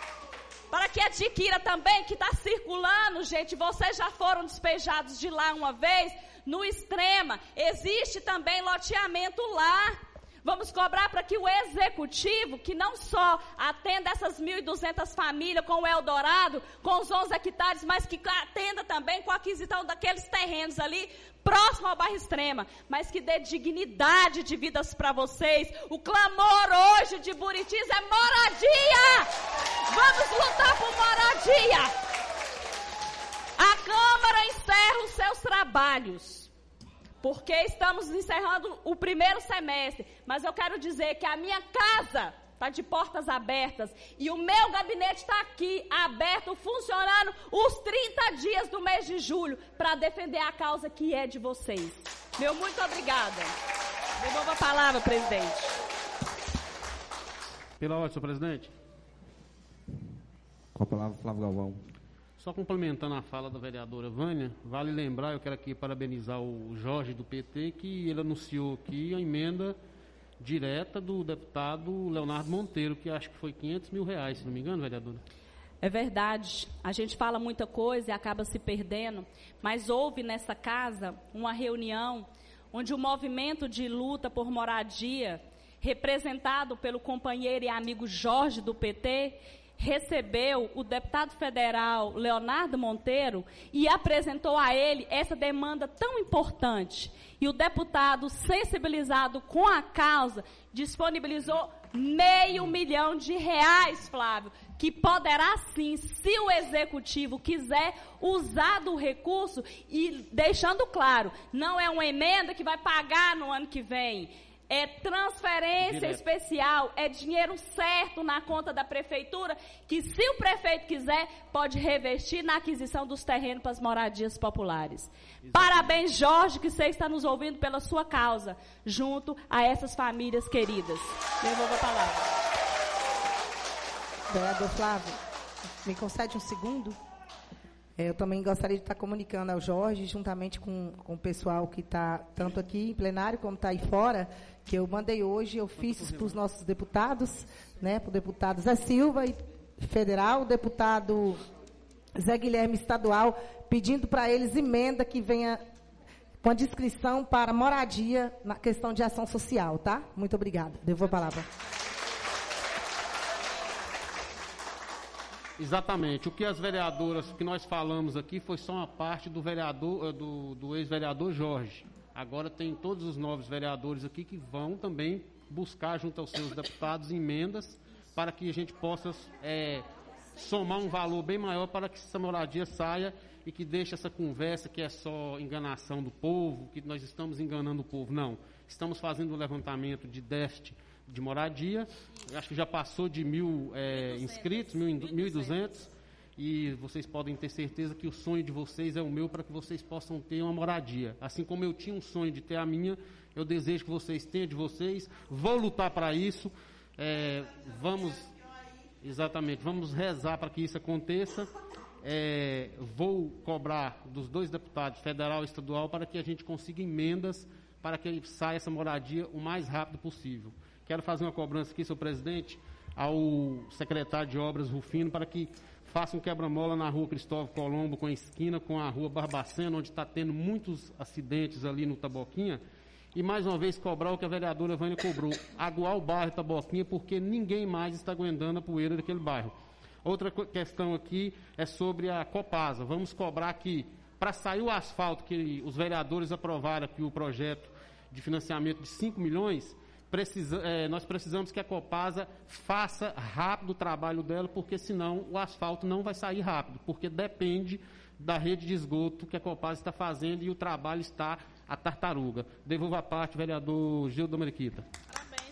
para que adquira também, que está circulando, gente, vocês já foram despejados de lá uma vez, no Extrema, existe também loteamento lá. Vamos cobrar para que o executivo, que não só atenda essas mil e duzentas famílias com o Eldorado, com os onze hectares, mas que atenda também com a aquisição daqueles terrenos ali, próximo ao bairro Extrema, mas que dê dignidade de vidas para vocês. O clamor hoje de Buritis é moradia! Vamos lutar por moradia! A Câmara encerra os seus trabalhos, porque estamos encerrando o primeiro semestre, mas eu quero dizer que a minha casa está de portas abertas e o meu gabinete está aqui, aberto, funcionando os trinta dias do mês de julho para defender a causa que é de vocês. Meu muito obrigada. Devolvo a palavra, presidente. Pela ordem, senhor presidente. Com a palavra, Flávio Galvão. Só complementando a fala da vereadora Vânia, vale lembrar, eu quero aqui parabenizar o Jorge do P T, que ele anunciou aqui a emenda direta do deputado Leonardo Monteiro, que acho que foi quinhentos mil reais, se não me engano, vereadora. É verdade, a gente fala muita coisa e acaba se perdendo, mas houve nessa casa uma reunião onde o movimento de luta por moradia, representado pelo companheiro e amigo Jorge do P T, recebeu o deputado federal Leonardo Monteiro e apresentou a ele essa demanda tão importante. E o deputado, sensibilizado com a causa, disponibilizou meio milhão de reais, Flávio, que poderá sim, se o executivo quiser, usar do recurso e deixando claro, não é uma emenda que vai pagar no ano que vem. É transferência Direto. especial, é dinheiro certo na conta da prefeitura, que se o prefeito quiser, pode revestir na aquisição dos terrenos para as moradias populares. Exatamente. Parabéns, Jorge, que você está nos ouvindo pela sua causa, junto a essas famílias queridas. Devolvo a palavra. Vereador Flávio, me concede um segundo? Eu também gostaria de estar comunicando ao Jorge, juntamente com, com o pessoal que está tanto aqui em plenário como está aí fora, que eu mandei hoje ofícios para os nossos deputados, né, para o deputado Zé Silva, federal, o deputado Zé Guilherme estadual, pedindo para eles emenda que venha com a descrição para moradia na questão de ação social, tá? Muito obrigada. Devolvo a palavra. Exatamente. O que as vereadoras, que nós falamos aqui, foi só uma parte do vereador, do, do ex-vereador Jorge. Agora tem todos os novos vereadores aqui que vão também buscar, junto aos seus deputados, emendas para que a gente possa é, somar um valor bem maior para que essa moradia saia e que deixe essa conversa que é só enganação do povo, que nós estamos enganando o povo. Não. Estamos fazendo um levantamento de déficit de moradia, acho que já passou de mil é, inscritos, mil, mil e duzentos, e vocês podem ter certeza que o sonho de vocês é o meu para que vocês possam ter uma moradia. Assim como eu tinha um sonho de ter a minha, eu desejo que vocês tenham de vocês, vou lutar para isso, é, vamos, exatamente, vamos rezar para que isso aconteça, é, vou cobrar dos dois deputados, federal e estadual, para que a gente consiga emendas para que saia essa moradia o mais rápido possível. Quero fazer uma cobrança aqui, senhor presidente, ao secretário de Obras Rufino, para que faça um quebra-mola na rua Cristóvão Colombo, com a esquina com a rua Barbacena, onde está tendo muitos acidentes ali no Taboquinha, e mais uma vez cobrar o que a vereadora Vânia cobrou, aguar o bairro Taboquinha, porque ninguém mais está aguentando a poeira daquele bairro. Outra questão aqui é sobre a Copasa. Vamos cobrar que, para sair o asfalto, que os vereadores aprovaram aqui o projeto de financiamento de cinco milhões, Precisa, é, nós precisamos que a Copasa faça rápido o trabalho dela, porque senão o asfalto não vai sair rápido, porque depende da rede de esgoto que a Copasa está fazendo e o trabalho está a tartaruga. Devolvo a parte, vereador Gildo da Mariquita. Parabéns,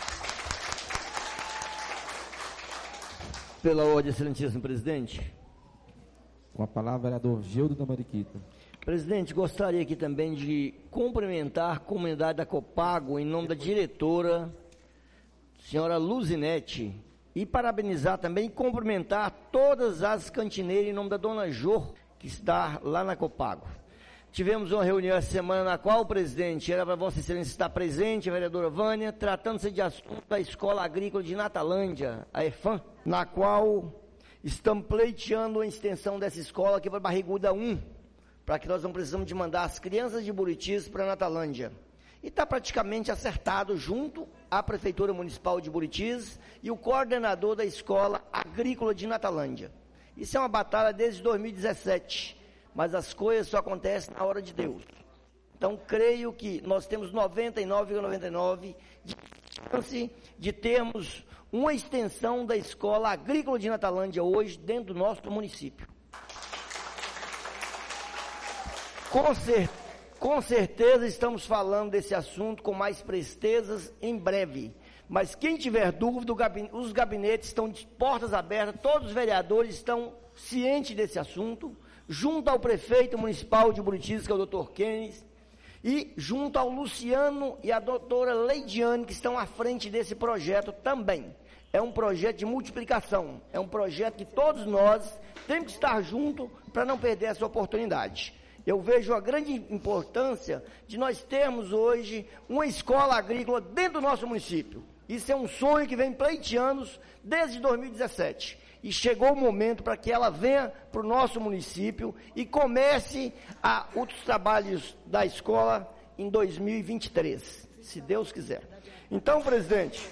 Flávio. Pela ordem, excelentíssimo presidente. Com a palavra, vereador Gildo da Mariquita. Presidente, gostaria aqui também de cumprimentar a comunidade da Copago em nome da diretora, senhora Luzinete, e parabenizar também e cumprimentar todas as cantineiras em nome da dona Jô, que está lá na Copago. Tivemos uma reunião essa semana na qual o presidente era para Vossa Excelência estar presente, a vereadora Vânia, tratando-se de assunto da Escola Agrícola de Natalândia, a EFAM, na qual estamos pleiteando a extensão dessa escola aqui para Barriguda um, para que nós não precisamos de mandar as crianças de Buritis para Natalândia. E está praticamente acertado junto à Prefeitura Municipal de Buritis e o coordenador da Escola Agrícola de Natalândia. Isso é uma batalha desde dois mil e dezessete, mas as coisas só acontecem na hora de Deus. Então, creio que nós temos noventa e nove vírgula noventa e nove por cento de chance de termos uma extensão da Escola Agrícola de Natalândia hoje dentro do nosso município. Com, cer com certeza estamos falando desse assunto com mais prestezas em breve. Mas quem tiver dúvida, gabinete, os gabinetes estão de portas abertas, todos os vereadores estão cientes desse assunto, junto ao prefeito municipal de Buritis, que é o doutor Keynes, e junto ao Luciano e a doutora Leidiane, que estão à frente desse projeto também. É um projeto de multiplicação, é um projeto que todos nós temos que estar juntos para não perder essa oportunidade. Eu vejo a grande importância de nós termos hoje uma escola agrícola dentro do nosso município. Isso é um sonho que vem pleiteando desde dois mil e dezessete. E chegou o momento para que ela venha para o nosso município e comece a, os trabalhos da escola em dois mil e vinte e três, se Deus quiser. Então, presidente,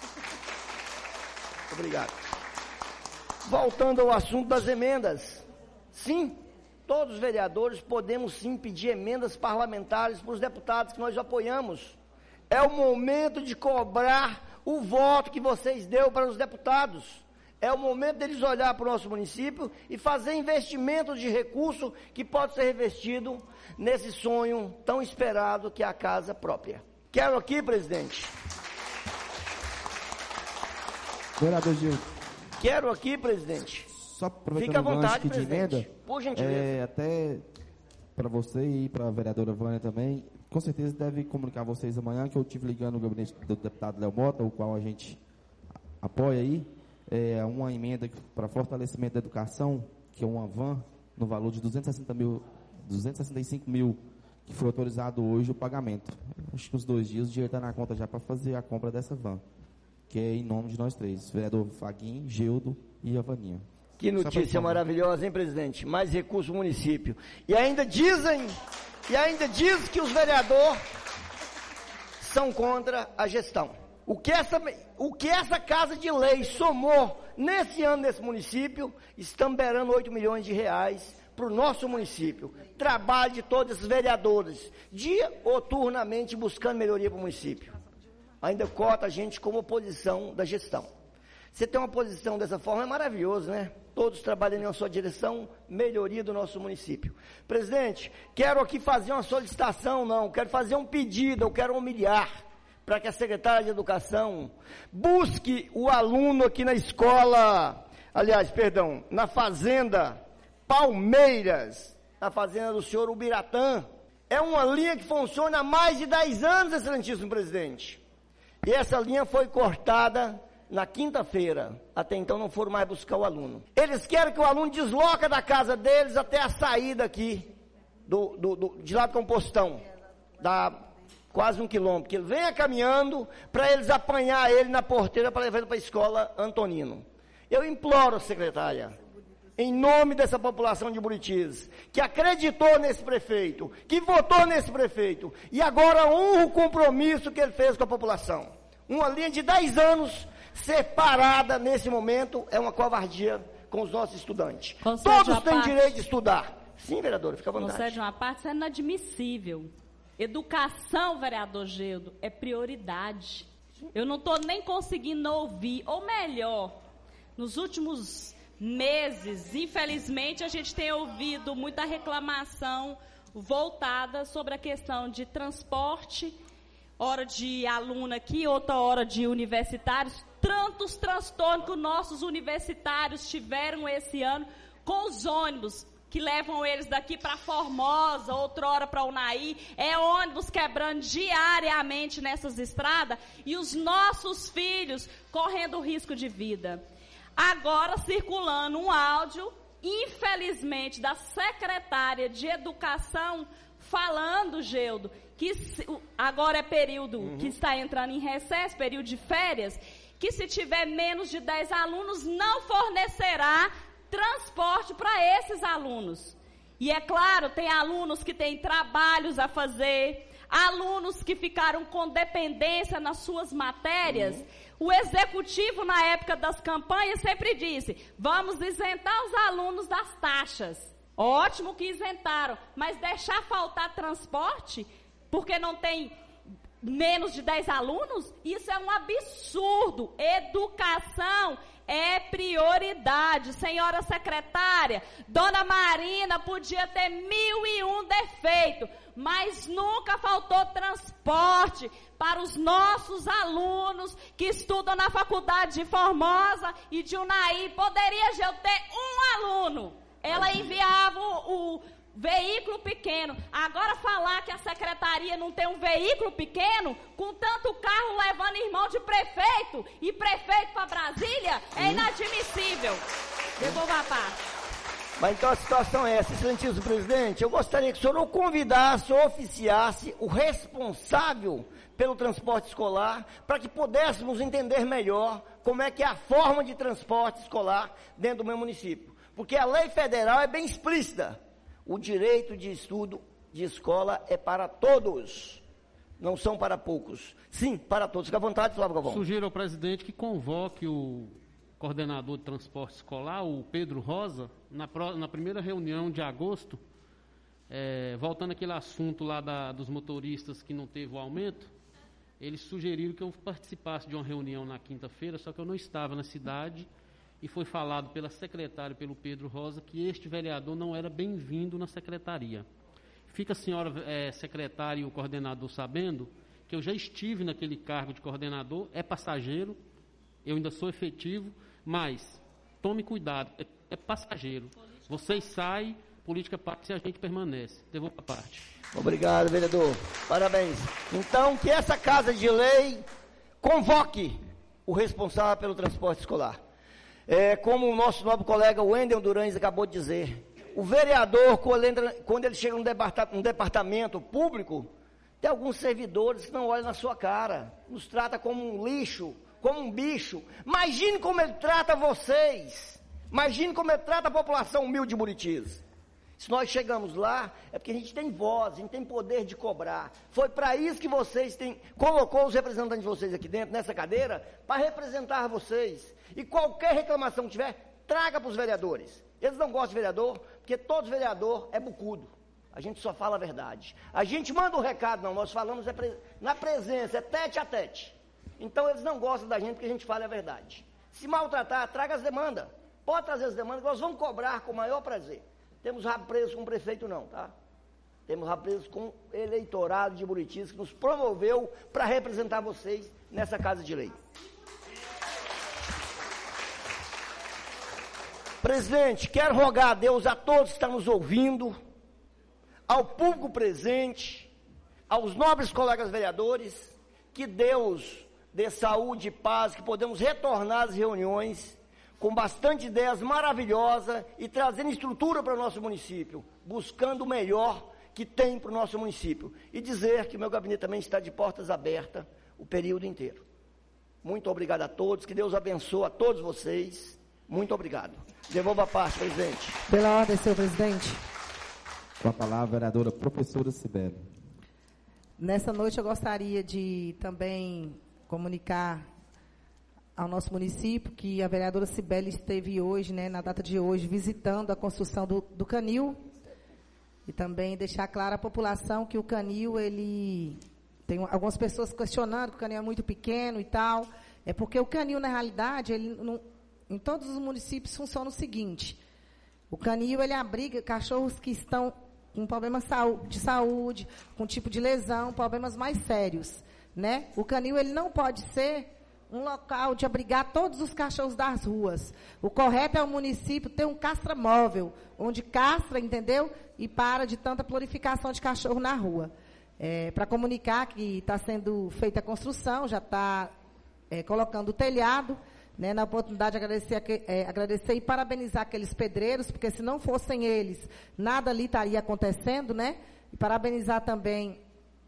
obrigado. Voltando ao assunto das emendas, sim, todos os vereadores podemos sim pedir emendas parlamentares para os deputados que nós apoiamos. É o momento de cobrar o voto que vocês deu para os deputados. É o momento deles olhar para o nosso município e fazer investimentos de recurso que pode ser revestido nesse sonho tão esperado que é a casa própria. Quero aqui, presidente. Vereador Gil. Quero aqui, presidente. Só aproveitando Fica à vontade, de emenda, por gentileza. É, até para você e para a vereadora Vânia também, com certeza deve comunicar a vocês amanhã que eu estive ligando no gabinete do deputado Léo Mota, o qual a gente apoia aí, é uma emenda para fortalecimento da educação, que é uma van no valor de duzentos e sessenta mil, duzentos e sessenta e cinco mil, que foi autorizado hoje o pagamento. Acho que uns dois dias o dinheiro está na conta já para fazer a compra dessa van, que é em nome de nós três, vereador Faguinho, Geudo e a Vaninha. Que notícia maravilhosa, hein, presidente? Mais recursos no município. E ainda dizem, e ainda diz que os vereadores são contra a gestão. O que essa, o que essa casa de lei somou nesse ano nesse município, estamos beirando oito milhões de reais para o nosso município. Trabalho de todos esses vereadores, dia ou turnamente buscando melhoria para o município. Ainda cota a gente como oposição da gestão. Você ter uma posição dessa forma é maravilhoso, né? Todos trabalhando em uma sua direção, melhoria do nosso município. Presidente, quero aqui fazer uma solicitação, não, quero fazer um pedido, eu quero humilhar, para que a secretária de Educação busque o aluno aqui na escola, aliás, perdão, na fazenda Palmeiras, na fazenda do senhor Ubiratã. É uma linha que funciona há mais de dez anos, excelentíssimo presidente. E essa linha foi cortada na quinta-feira. Até então não foram mais buscar o aluno. Eles querem que o aluno desloca da casa deles até a saída aqui, do, do, do, de lá do Compostão, da quase um quilômetro, que ele venha caminhando para eles apanhar ele na porteira para levar ele para a escola Antonino. Eu imploro, secretária, em nome dessa população de Buritis, que acreditou nesse prefeito, que votou nesse prefeito, e agora honra o compromisso que ele fez com a população. Uma linha de dez anos separada nesse momento é uma covardia com os nossos estudantes. Concede Todos têm parte. direito de estudar. Sim, vereadora, fica à vontade. Concede uma parte, isso é inadmissível. Educação, vereador Geudo, é prioridade. Eu não estou nem conseguindo ouvir, ou melhor, nos últimos meses, infelizmente, a gente tem ouvido muita reclamação voltada sobre a questão de transporte, hora de aluno aqui, outra hora de universitários, tantos transtornos que os nossos universitários tiveram esse ano com os ônibus que levam eles daqui para Formosa, outra hora para Unaí, é ônibus quebrando diariamente nessas estradas e os nossos filhos correndo risco de vida. Agora circulando um áudio, infelizmente, da secretária de Educação, falando, Geudo, que se, agora é período uhum. que está entrando em recesso, período de férias, que se tiver menos de dez alunos, não fornecerá transporte para esses alunos. E é claro, tem alunos que têm trabalhos a fazer, alunos que ficaram com dependência nas suas matérias. Uhum. O executivo, na época das campanhas, sempre disse, vamos isentar os alunos das taxas. Ótimo que isentaram, mas deixar faltar transporte, porque não tem menos de dez alunos, isso é um absurdo. Educação é prioridade. Senhora secretária, Dona Marina podia ter mil e um defeitos, mas nunca faltou transporte para os nossos alunos que estudam na faculdade de Formosa e de Unai. Poderia eu ter um aluno. Ela enviava o, o veículo pequeno. Agora falar que a secretaria não tem um veículo pequeno, com tanto carro levando irmão de prefeito e prefeito para Brasília, é inadmissível. Devolva a parte. Mas então a situação é essa, excelentíssimo presidente. Eu gostaria que o senhor ou convidasse ou oficiasse o responsável pelo transporte escolar, para que pudéssemos entender melhor como é que é a forma de transporte escolar dentro do meu município. Porque a lei federal é bem explícita. O direito de estudo de escola é para todos, não são para poucos. Sim, para todos. Fica à vontade, Flávio Galvão. Sugiro ao presidente que convoque o coordenador de transporte escolar, o Pedro Rosa, na, pro, na primeira reunião de agosto, é, voltando àquele assunto lá da, dos motoristas que não teve o aumento, eles sugeriram que eu participasse de uma reunião na quinta-feira, só que eu não estava na cidade, e foi falado pela secretária, pelo Pedro Rosa, que este vereador não era bem-vindo na secretaria. Fica a senhora é, secretária e o coordenador sabendo que eu já estive naquele cargo de coordenador, é passageiro, eu ainda sou efetivo, mas tome cuidado, é, é passageiro. Vocês saem, política passa e a gente permanece. Devolvo a parte. Obrigado, vereador. Parabéns. Então, que essa Casa de Lei convoque o responsável pelo transporte escolar. É, como o nosso nobre colega Wendel Durães acabou de dizer, o vereador, quando ele chega num departamento, num departamento público, tem alguns servidores que não olham na sua cara, nos trata como um lixo, como um bicho. Imagine como ele trata vocês, imagine como ele trata a população humilde de Buritis. Se nós chegamos lá, é porque a gente tem voz, a gente tem poder de cobrar. Foi para isso que vocês têm, colocou os representantes de vocês aqui dentro, nessa cadeira, para representar vocês. E qualquer reclamação que tiver, traga para os vereadores. Eles não gostam de vereador, porque todo vereador é bucudo. A gente só fala a verdade. A gente manda um recado, não, nós falamos é pre, na presença, é tete a tete. Então eles não gostam da gente porque a gente fala a verdade. Se maltratar, traga as demandas. Pode trazer as demandas, nós vamos cobrar com o maior prazer. Temos rabo preso com o prefeito não, tá? Temos rabo preso com o eleitorado de Buritis, que nos promoveu para representar vocês nessa Casa de Lei. Presidente, quero rogar a Deus, a todos que estão nos ouvindo, ao público presente, aos nobres colegas vereadores, que Deus dê saúde e paz, que podemos retornar às reuniões com bastante ideias maravilhosas e trazendo estrutura para o nosso município, buscando o melhor que tem para o nosso município. E dizer que o meu gabinete também está de portas abertas o período inteiro. Muito obrigado a todos, que Deus abençoe a todos vocês. Muito obrigado. Devolva a parte, presidente. Pela ordem, senhor presidente. Com a palavra, a vereadora professora Cibele. Nessa noite eu gostaria de também comunicar ao nosso município que a vereadora Cibele esteve hoje, né, na data de hoje, visitando a construção do, do canil, e também deixar claro à população que o canil, ele tem algumas pessoas questionando que o canil é muito pequeno e tal, é porque o canil, na realidade, ele não, em todos os municípios funciona o seguinte: o canil, ele abriga cachorros que estão com problemas de saúde, com tipo de lesão, problemas mais sérios, né? O canil, ele não pode ser um local de abrigar todos os cachorros das ruas. O correto é o município ter um castra móvel, onde castra, entendeu? E para de tanta prolificação de cachorro na rua. É, para comunicar que está sendo feita a construção, já está é, colocando o telhado, né, na oportunidade de agradecer, é, agradecer e parabenizar aqueles pedreiros, porque se não fossem eles, nada ali estaria acontecendo, né? E parabenizar também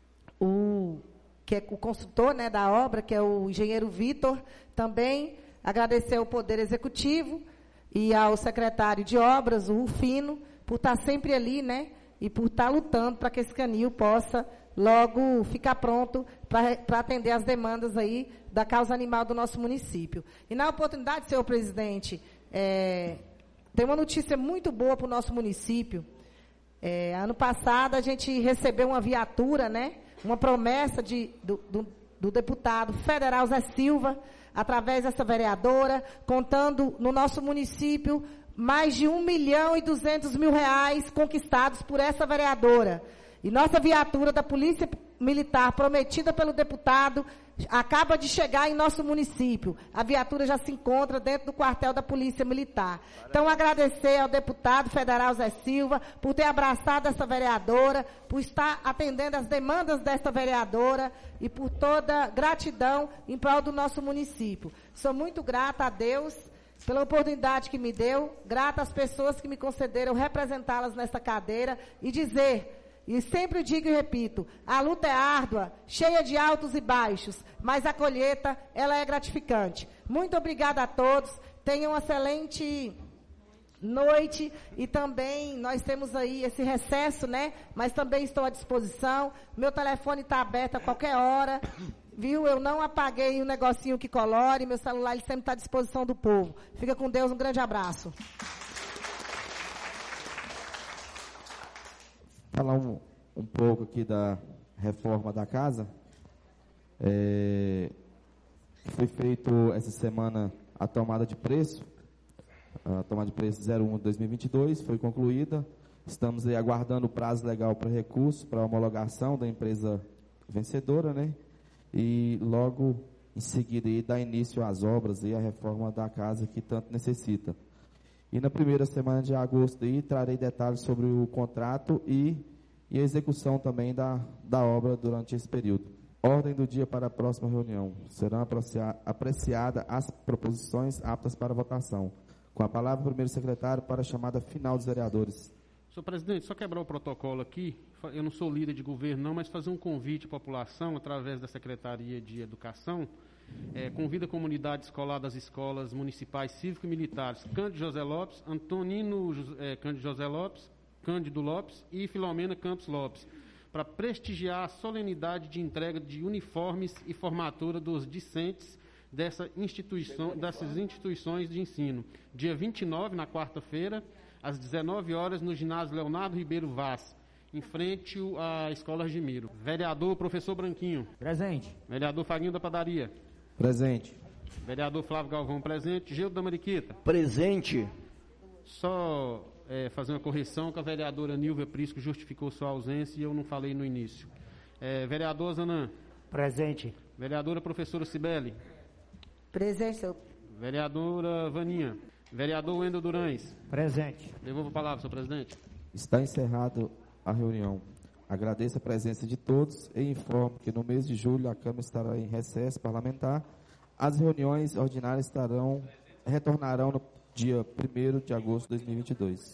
o... que é o construtor, né, da obra, que é o engenheiro Vitor, também agradecer ao Poder Executivo e ao secretário de Obras, o Rufino, por estar sempre ali, né, e por estar lutando para que esse canil possa logo ficar pronto para atender as demandas aí da causa animal do nosso município. E na oportunidade, senhor presidente, é, tem uma notícia muito boa para o nosso município. É, ano passado a gente recebeu uma viatura, né, uma promessa de, do, do, do deputado federal Zé Silva, através dessa vereadora, contando no nosso município mais de um milhão e duzentos mil reais conquistados por essa vereadora. E nossa viatura da Polícia Militar, prometida pelo deputado, acaba de chegar em nosso município. A viatura já se encontra dentro do quartel da Polícia Militar. Então, agradecer ao deputado federal Zé Silva por ter abraçado essa vereadora, por estar atendendo as demandas dessa vereadora e por toda gratidão em prol do nosso município. Sou muito grata a Deus pela oportunidade que me deu, grata às pessoas que me concederam representá-las nessa cadeira e dizer... E sempre digo e repito, a luta é árdua, cheia de altos e baixos, mas a colheita, ela é gratificante. Muito obrigada a todos, tenham uma excelente noite e também nós temos aí esse recesso, né? Mas também estou à disposição, meu telefone está aberto a qualquer hora, viu? Eu não apaguei o negocinho que colore, meu celular ele sempre está à disposição do povo. Fica com Deus, um grande abraço. Falar um, um pouco aqui da reforma da casa. É, foi feito essa semana a tomada de preço, a tomada de preço zero um de dois mil e vinte e dois foi concluída. Estamos aí aguardando o prazo legal para recurso, para homologação da empresa vencedora, né? E logo em seguida aí dá início às obras e à reforma da casa que tanto necessita. E na primeira semana de agosto aí, trarei detalhes sobre o contrato e, e a execução também da, da obra durante esse período. Ordem do dia para a próxima reunião. Serão apreciadas as proposições aptas para votação. Com a palavra, o primeiro secretário para a chamada final dos vereadores. Senhor presidente, só quebrar o protocolo aqui. Eu não sou líder de governo, não, mas fazer um convite à população, através da Secretaria de Educação. É, convida a comunidade escolar das escolas municipais cívico e militares Cândido José Lopes, Antonino é, Cândido José Lopes, Cândido Lopes e Filomena Campos Lopes, para prestigiar a solenidade de entrega de uniformes e formatura dos discentes dessa instituição, dessas instituições de ensino. Dia vinte e nove, na quarta-feira, às dezenove horas, no ginásio Leonardo Ribeiro Vaz, em frente à Escola Argimiro. Vereador, professor Branquinho. Presente. Vereador Faguinho da Padaria. Presente. Vereador Flávio Galvão, presente. Gildo da Mariquita. Presente. Só é, fazer uma correção, que a vereadora Nilvia Prisco justificou sua ausência e eu não falei no início. É, vereador Zanã. Presente. Vereadora professora Cibele. Presente, senhor. Vereadora Vaninha. Vereador Wendel Durães. Presente. Devolvo a palavra, senhor presidente. Está encerrado a reunião. Agradeço a presença de todos e informo que no mês de julho a Câmara estará em recesso parlamentar. As reuniões ordinárias estarão, retornarão no dia primeiro de agosto de dois mil e vinte e dois.